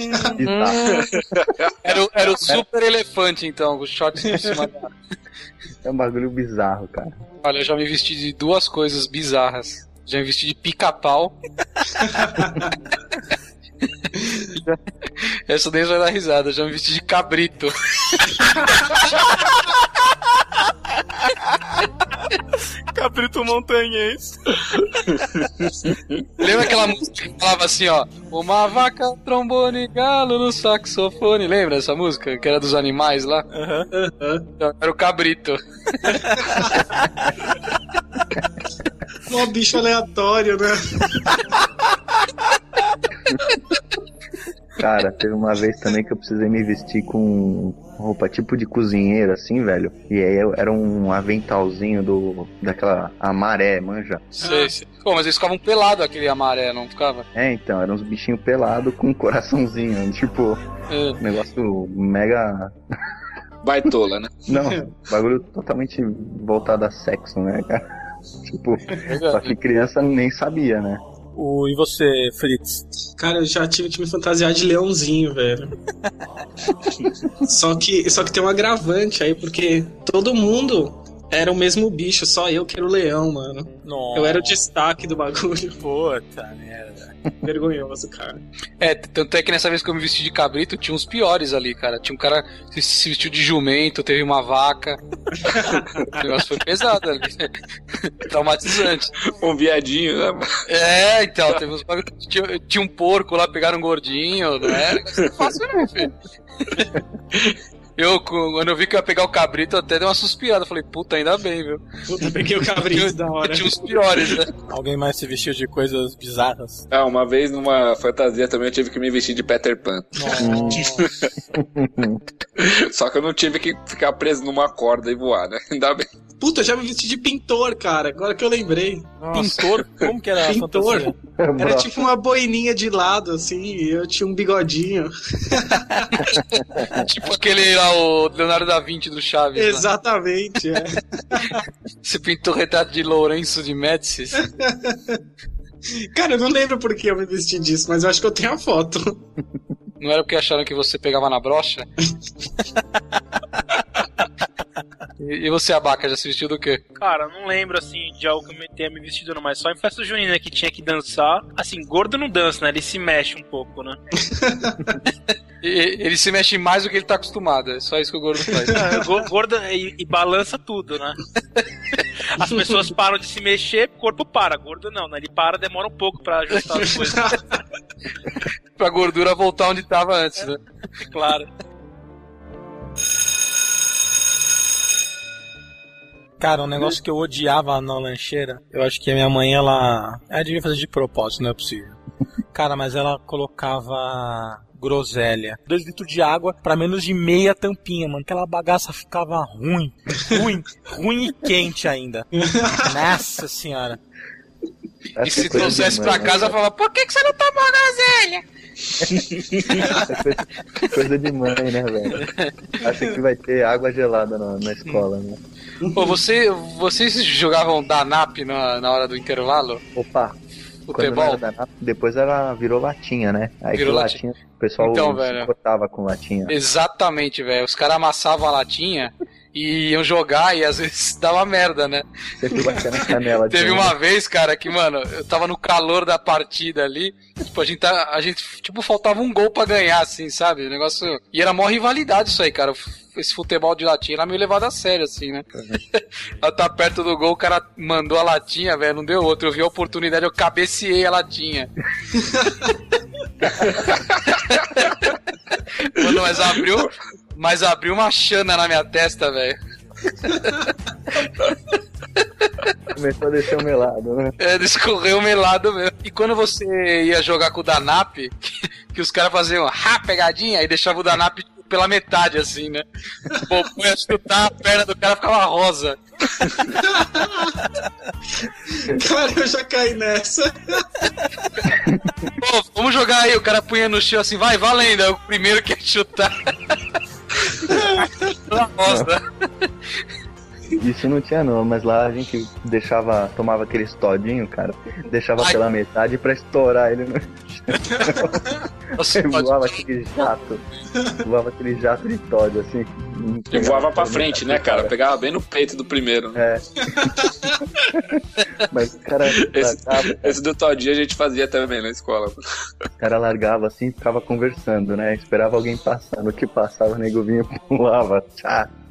Era o super elefante, então, os shorts por cima da... É um bagulho bizarro, cara. Olha, eu já me vesti de duas coisas bizarras. Já me vesti de pica-pau. Essa nem vai dar risada. Já me vesti de cabrito. Cabrito montanhês. Lembra aquela música que falava assim, ó? Uma vaca, trombone, galo no saxofone. Lembra dessa música? Que era dos animais lá? Então, era o cabrito. Um bicho aleatório, né? Cara, teve uma vez também que eu precisei me vestir com roupa tipo de cozinheiro, assim, velho. E aí era um aventalzinho daquela amaré, manja? Sei. Pô, mas eles ficavam pelados, aquele amaré, não ficava? Então, eram uns bichinhos pelados com um coraçãozinho, tipo, um negócio mega... Baitola, né? Não, bagulho totalmente voltado a sexo, né, cara? Tipo, só que criança nem sabia, né? E você, Fritz? Cara, eu já tive que me fantasiar de leãozinho, velho. Só que tem um agravante aí, porque todo mundo era o mesmo bicho, só eu que era o leão, mano. Nossa. Eu era o destaque do bagulho. Puta merda. Vergonhoso, cara. Tanto é que nessa vez que eu me vesti de cabrito, tinha uns piores ali, cara. Tinha um cara que se vestiu de jumento, teve uma vaca. O negócio foi pesado ali. Traumatizante. Um viadinho, né? Então, teve uns... tinha um porco lá, pegaram um gordinho, não era? Isso não é fácil não, filho. Quando eu vi que eu ia pegar o cabrito, eu até dei uma suspirada. Falei, puta, ainda bem, viu? Puta, peguei o cabrito da hora. Tinha uns piores, né? Alguém mais se vestiu de coisas bizarras? Uma vez numa fantasia também eu tive que me vestir de Peter Pan. Só que eu não tive que ficar preso numa corda e voar, né? Ainda bem. Puta, eu já me vesti de pintor, cara. Agora que eu lembrei. Nossa. Pintor? Como que era a fantasia? Era tipo uma boininha de lado, assim, e eu tinha um bigodinho. Tipo aquele lá, o Leonardo da Vinci do Chaves. Exatamente, né? Você pintou o retrato de Lourenço de Médicis. Cara, eu não lembro por que eu me vesti disso, mas eu acho que eu tenho a foto. Não era porque acharam que você pegava na brocha? E você, Abaca, já se vestiu do quê? Cara, eu não lembro, assim, de algo que eu tenha me vestido, não, mas só em festa junina que tinha que dançar. Assim, gordo não dança, né? Ele se mexe um pouco, né? Ele se mexe mais do que ele tá acostumado, é só isso que o gordo faz. Gordo e balança tudo, né? As pessoas param de se mexer, o corpo para. Gordo não, né? Ele para, demora um pouco pra ajustar as coisas. Pra gordura voltar onde tava antes, né? Claro. Cara, um negócio que eu odiava na lancheira, eu acho que a minha mãe, ela devia fazer de propósito, não é possível. Cara, mas ela colocava groselha, 2 litros de água pra menos de meia tampinha, mano. Aquela bagaça ficava ruim e quente ainda. Nossa senhora. E se trouxesse pra casa, ela falava, por que você não tomou groselha? Coisa de mãe, né, velho? Acho que vai ter água gelada na escola, né? Pô, vocês jogavam Danap na hora do intervalo? Opa! Futebol? Depois ela virou latinha, né? Aí virou latinha, o pessoal se cortava com latinha. Exatamente, velho. Os caras amassavam a latinha e iam jogar e às vezes dava merda, né? Sempre batia na canela. Teve uma vez, cara, que, mano, eu tava no calor da partida ali, tipo, a gente tipo, faltava um gol pra ganhar, assim, sabe? O negócio... E era mó rivalidade isso aí, cara. Esse futebol de latinha era meio levado a sério, assim, né? Ela tá perto do gol, o cara mandou a latinha, velho, não deu outro. Eu vi a oportunidade, eu cabeceei a latinha. Mano, mas abriu uma chana na minha testa, velho. Começou a descer o melado, né? Escorreu o melado mesmo. E quando você ia jogar com o Danap, que os caras faziam pegadinha, aí deixava o Danap pela metade, assim, né? Pô, ia chutar, a perna do cara ficava rosa. Cara, eu já caí nessa. Pô, vamos jogar aí. O cara punha no chão assim, vai, valendo. É o primeiro que ia chutar. Rosa. Isso não tinha não, mas lá a gente tomava aqueles todinhos, cara, deixava pela metade pra estourar ele no chão. Voava aquele jato de Todd, assim. E voava pra frente, né, cara? Pegava bem no peito do primeiro. É. Mas o cara... Esse do Toddinho a gente fazia também na escola. O cara largava assim e ficava conversando, né? Esperava alguém passar. No que passava, o nego vinha e pulava. Tchá.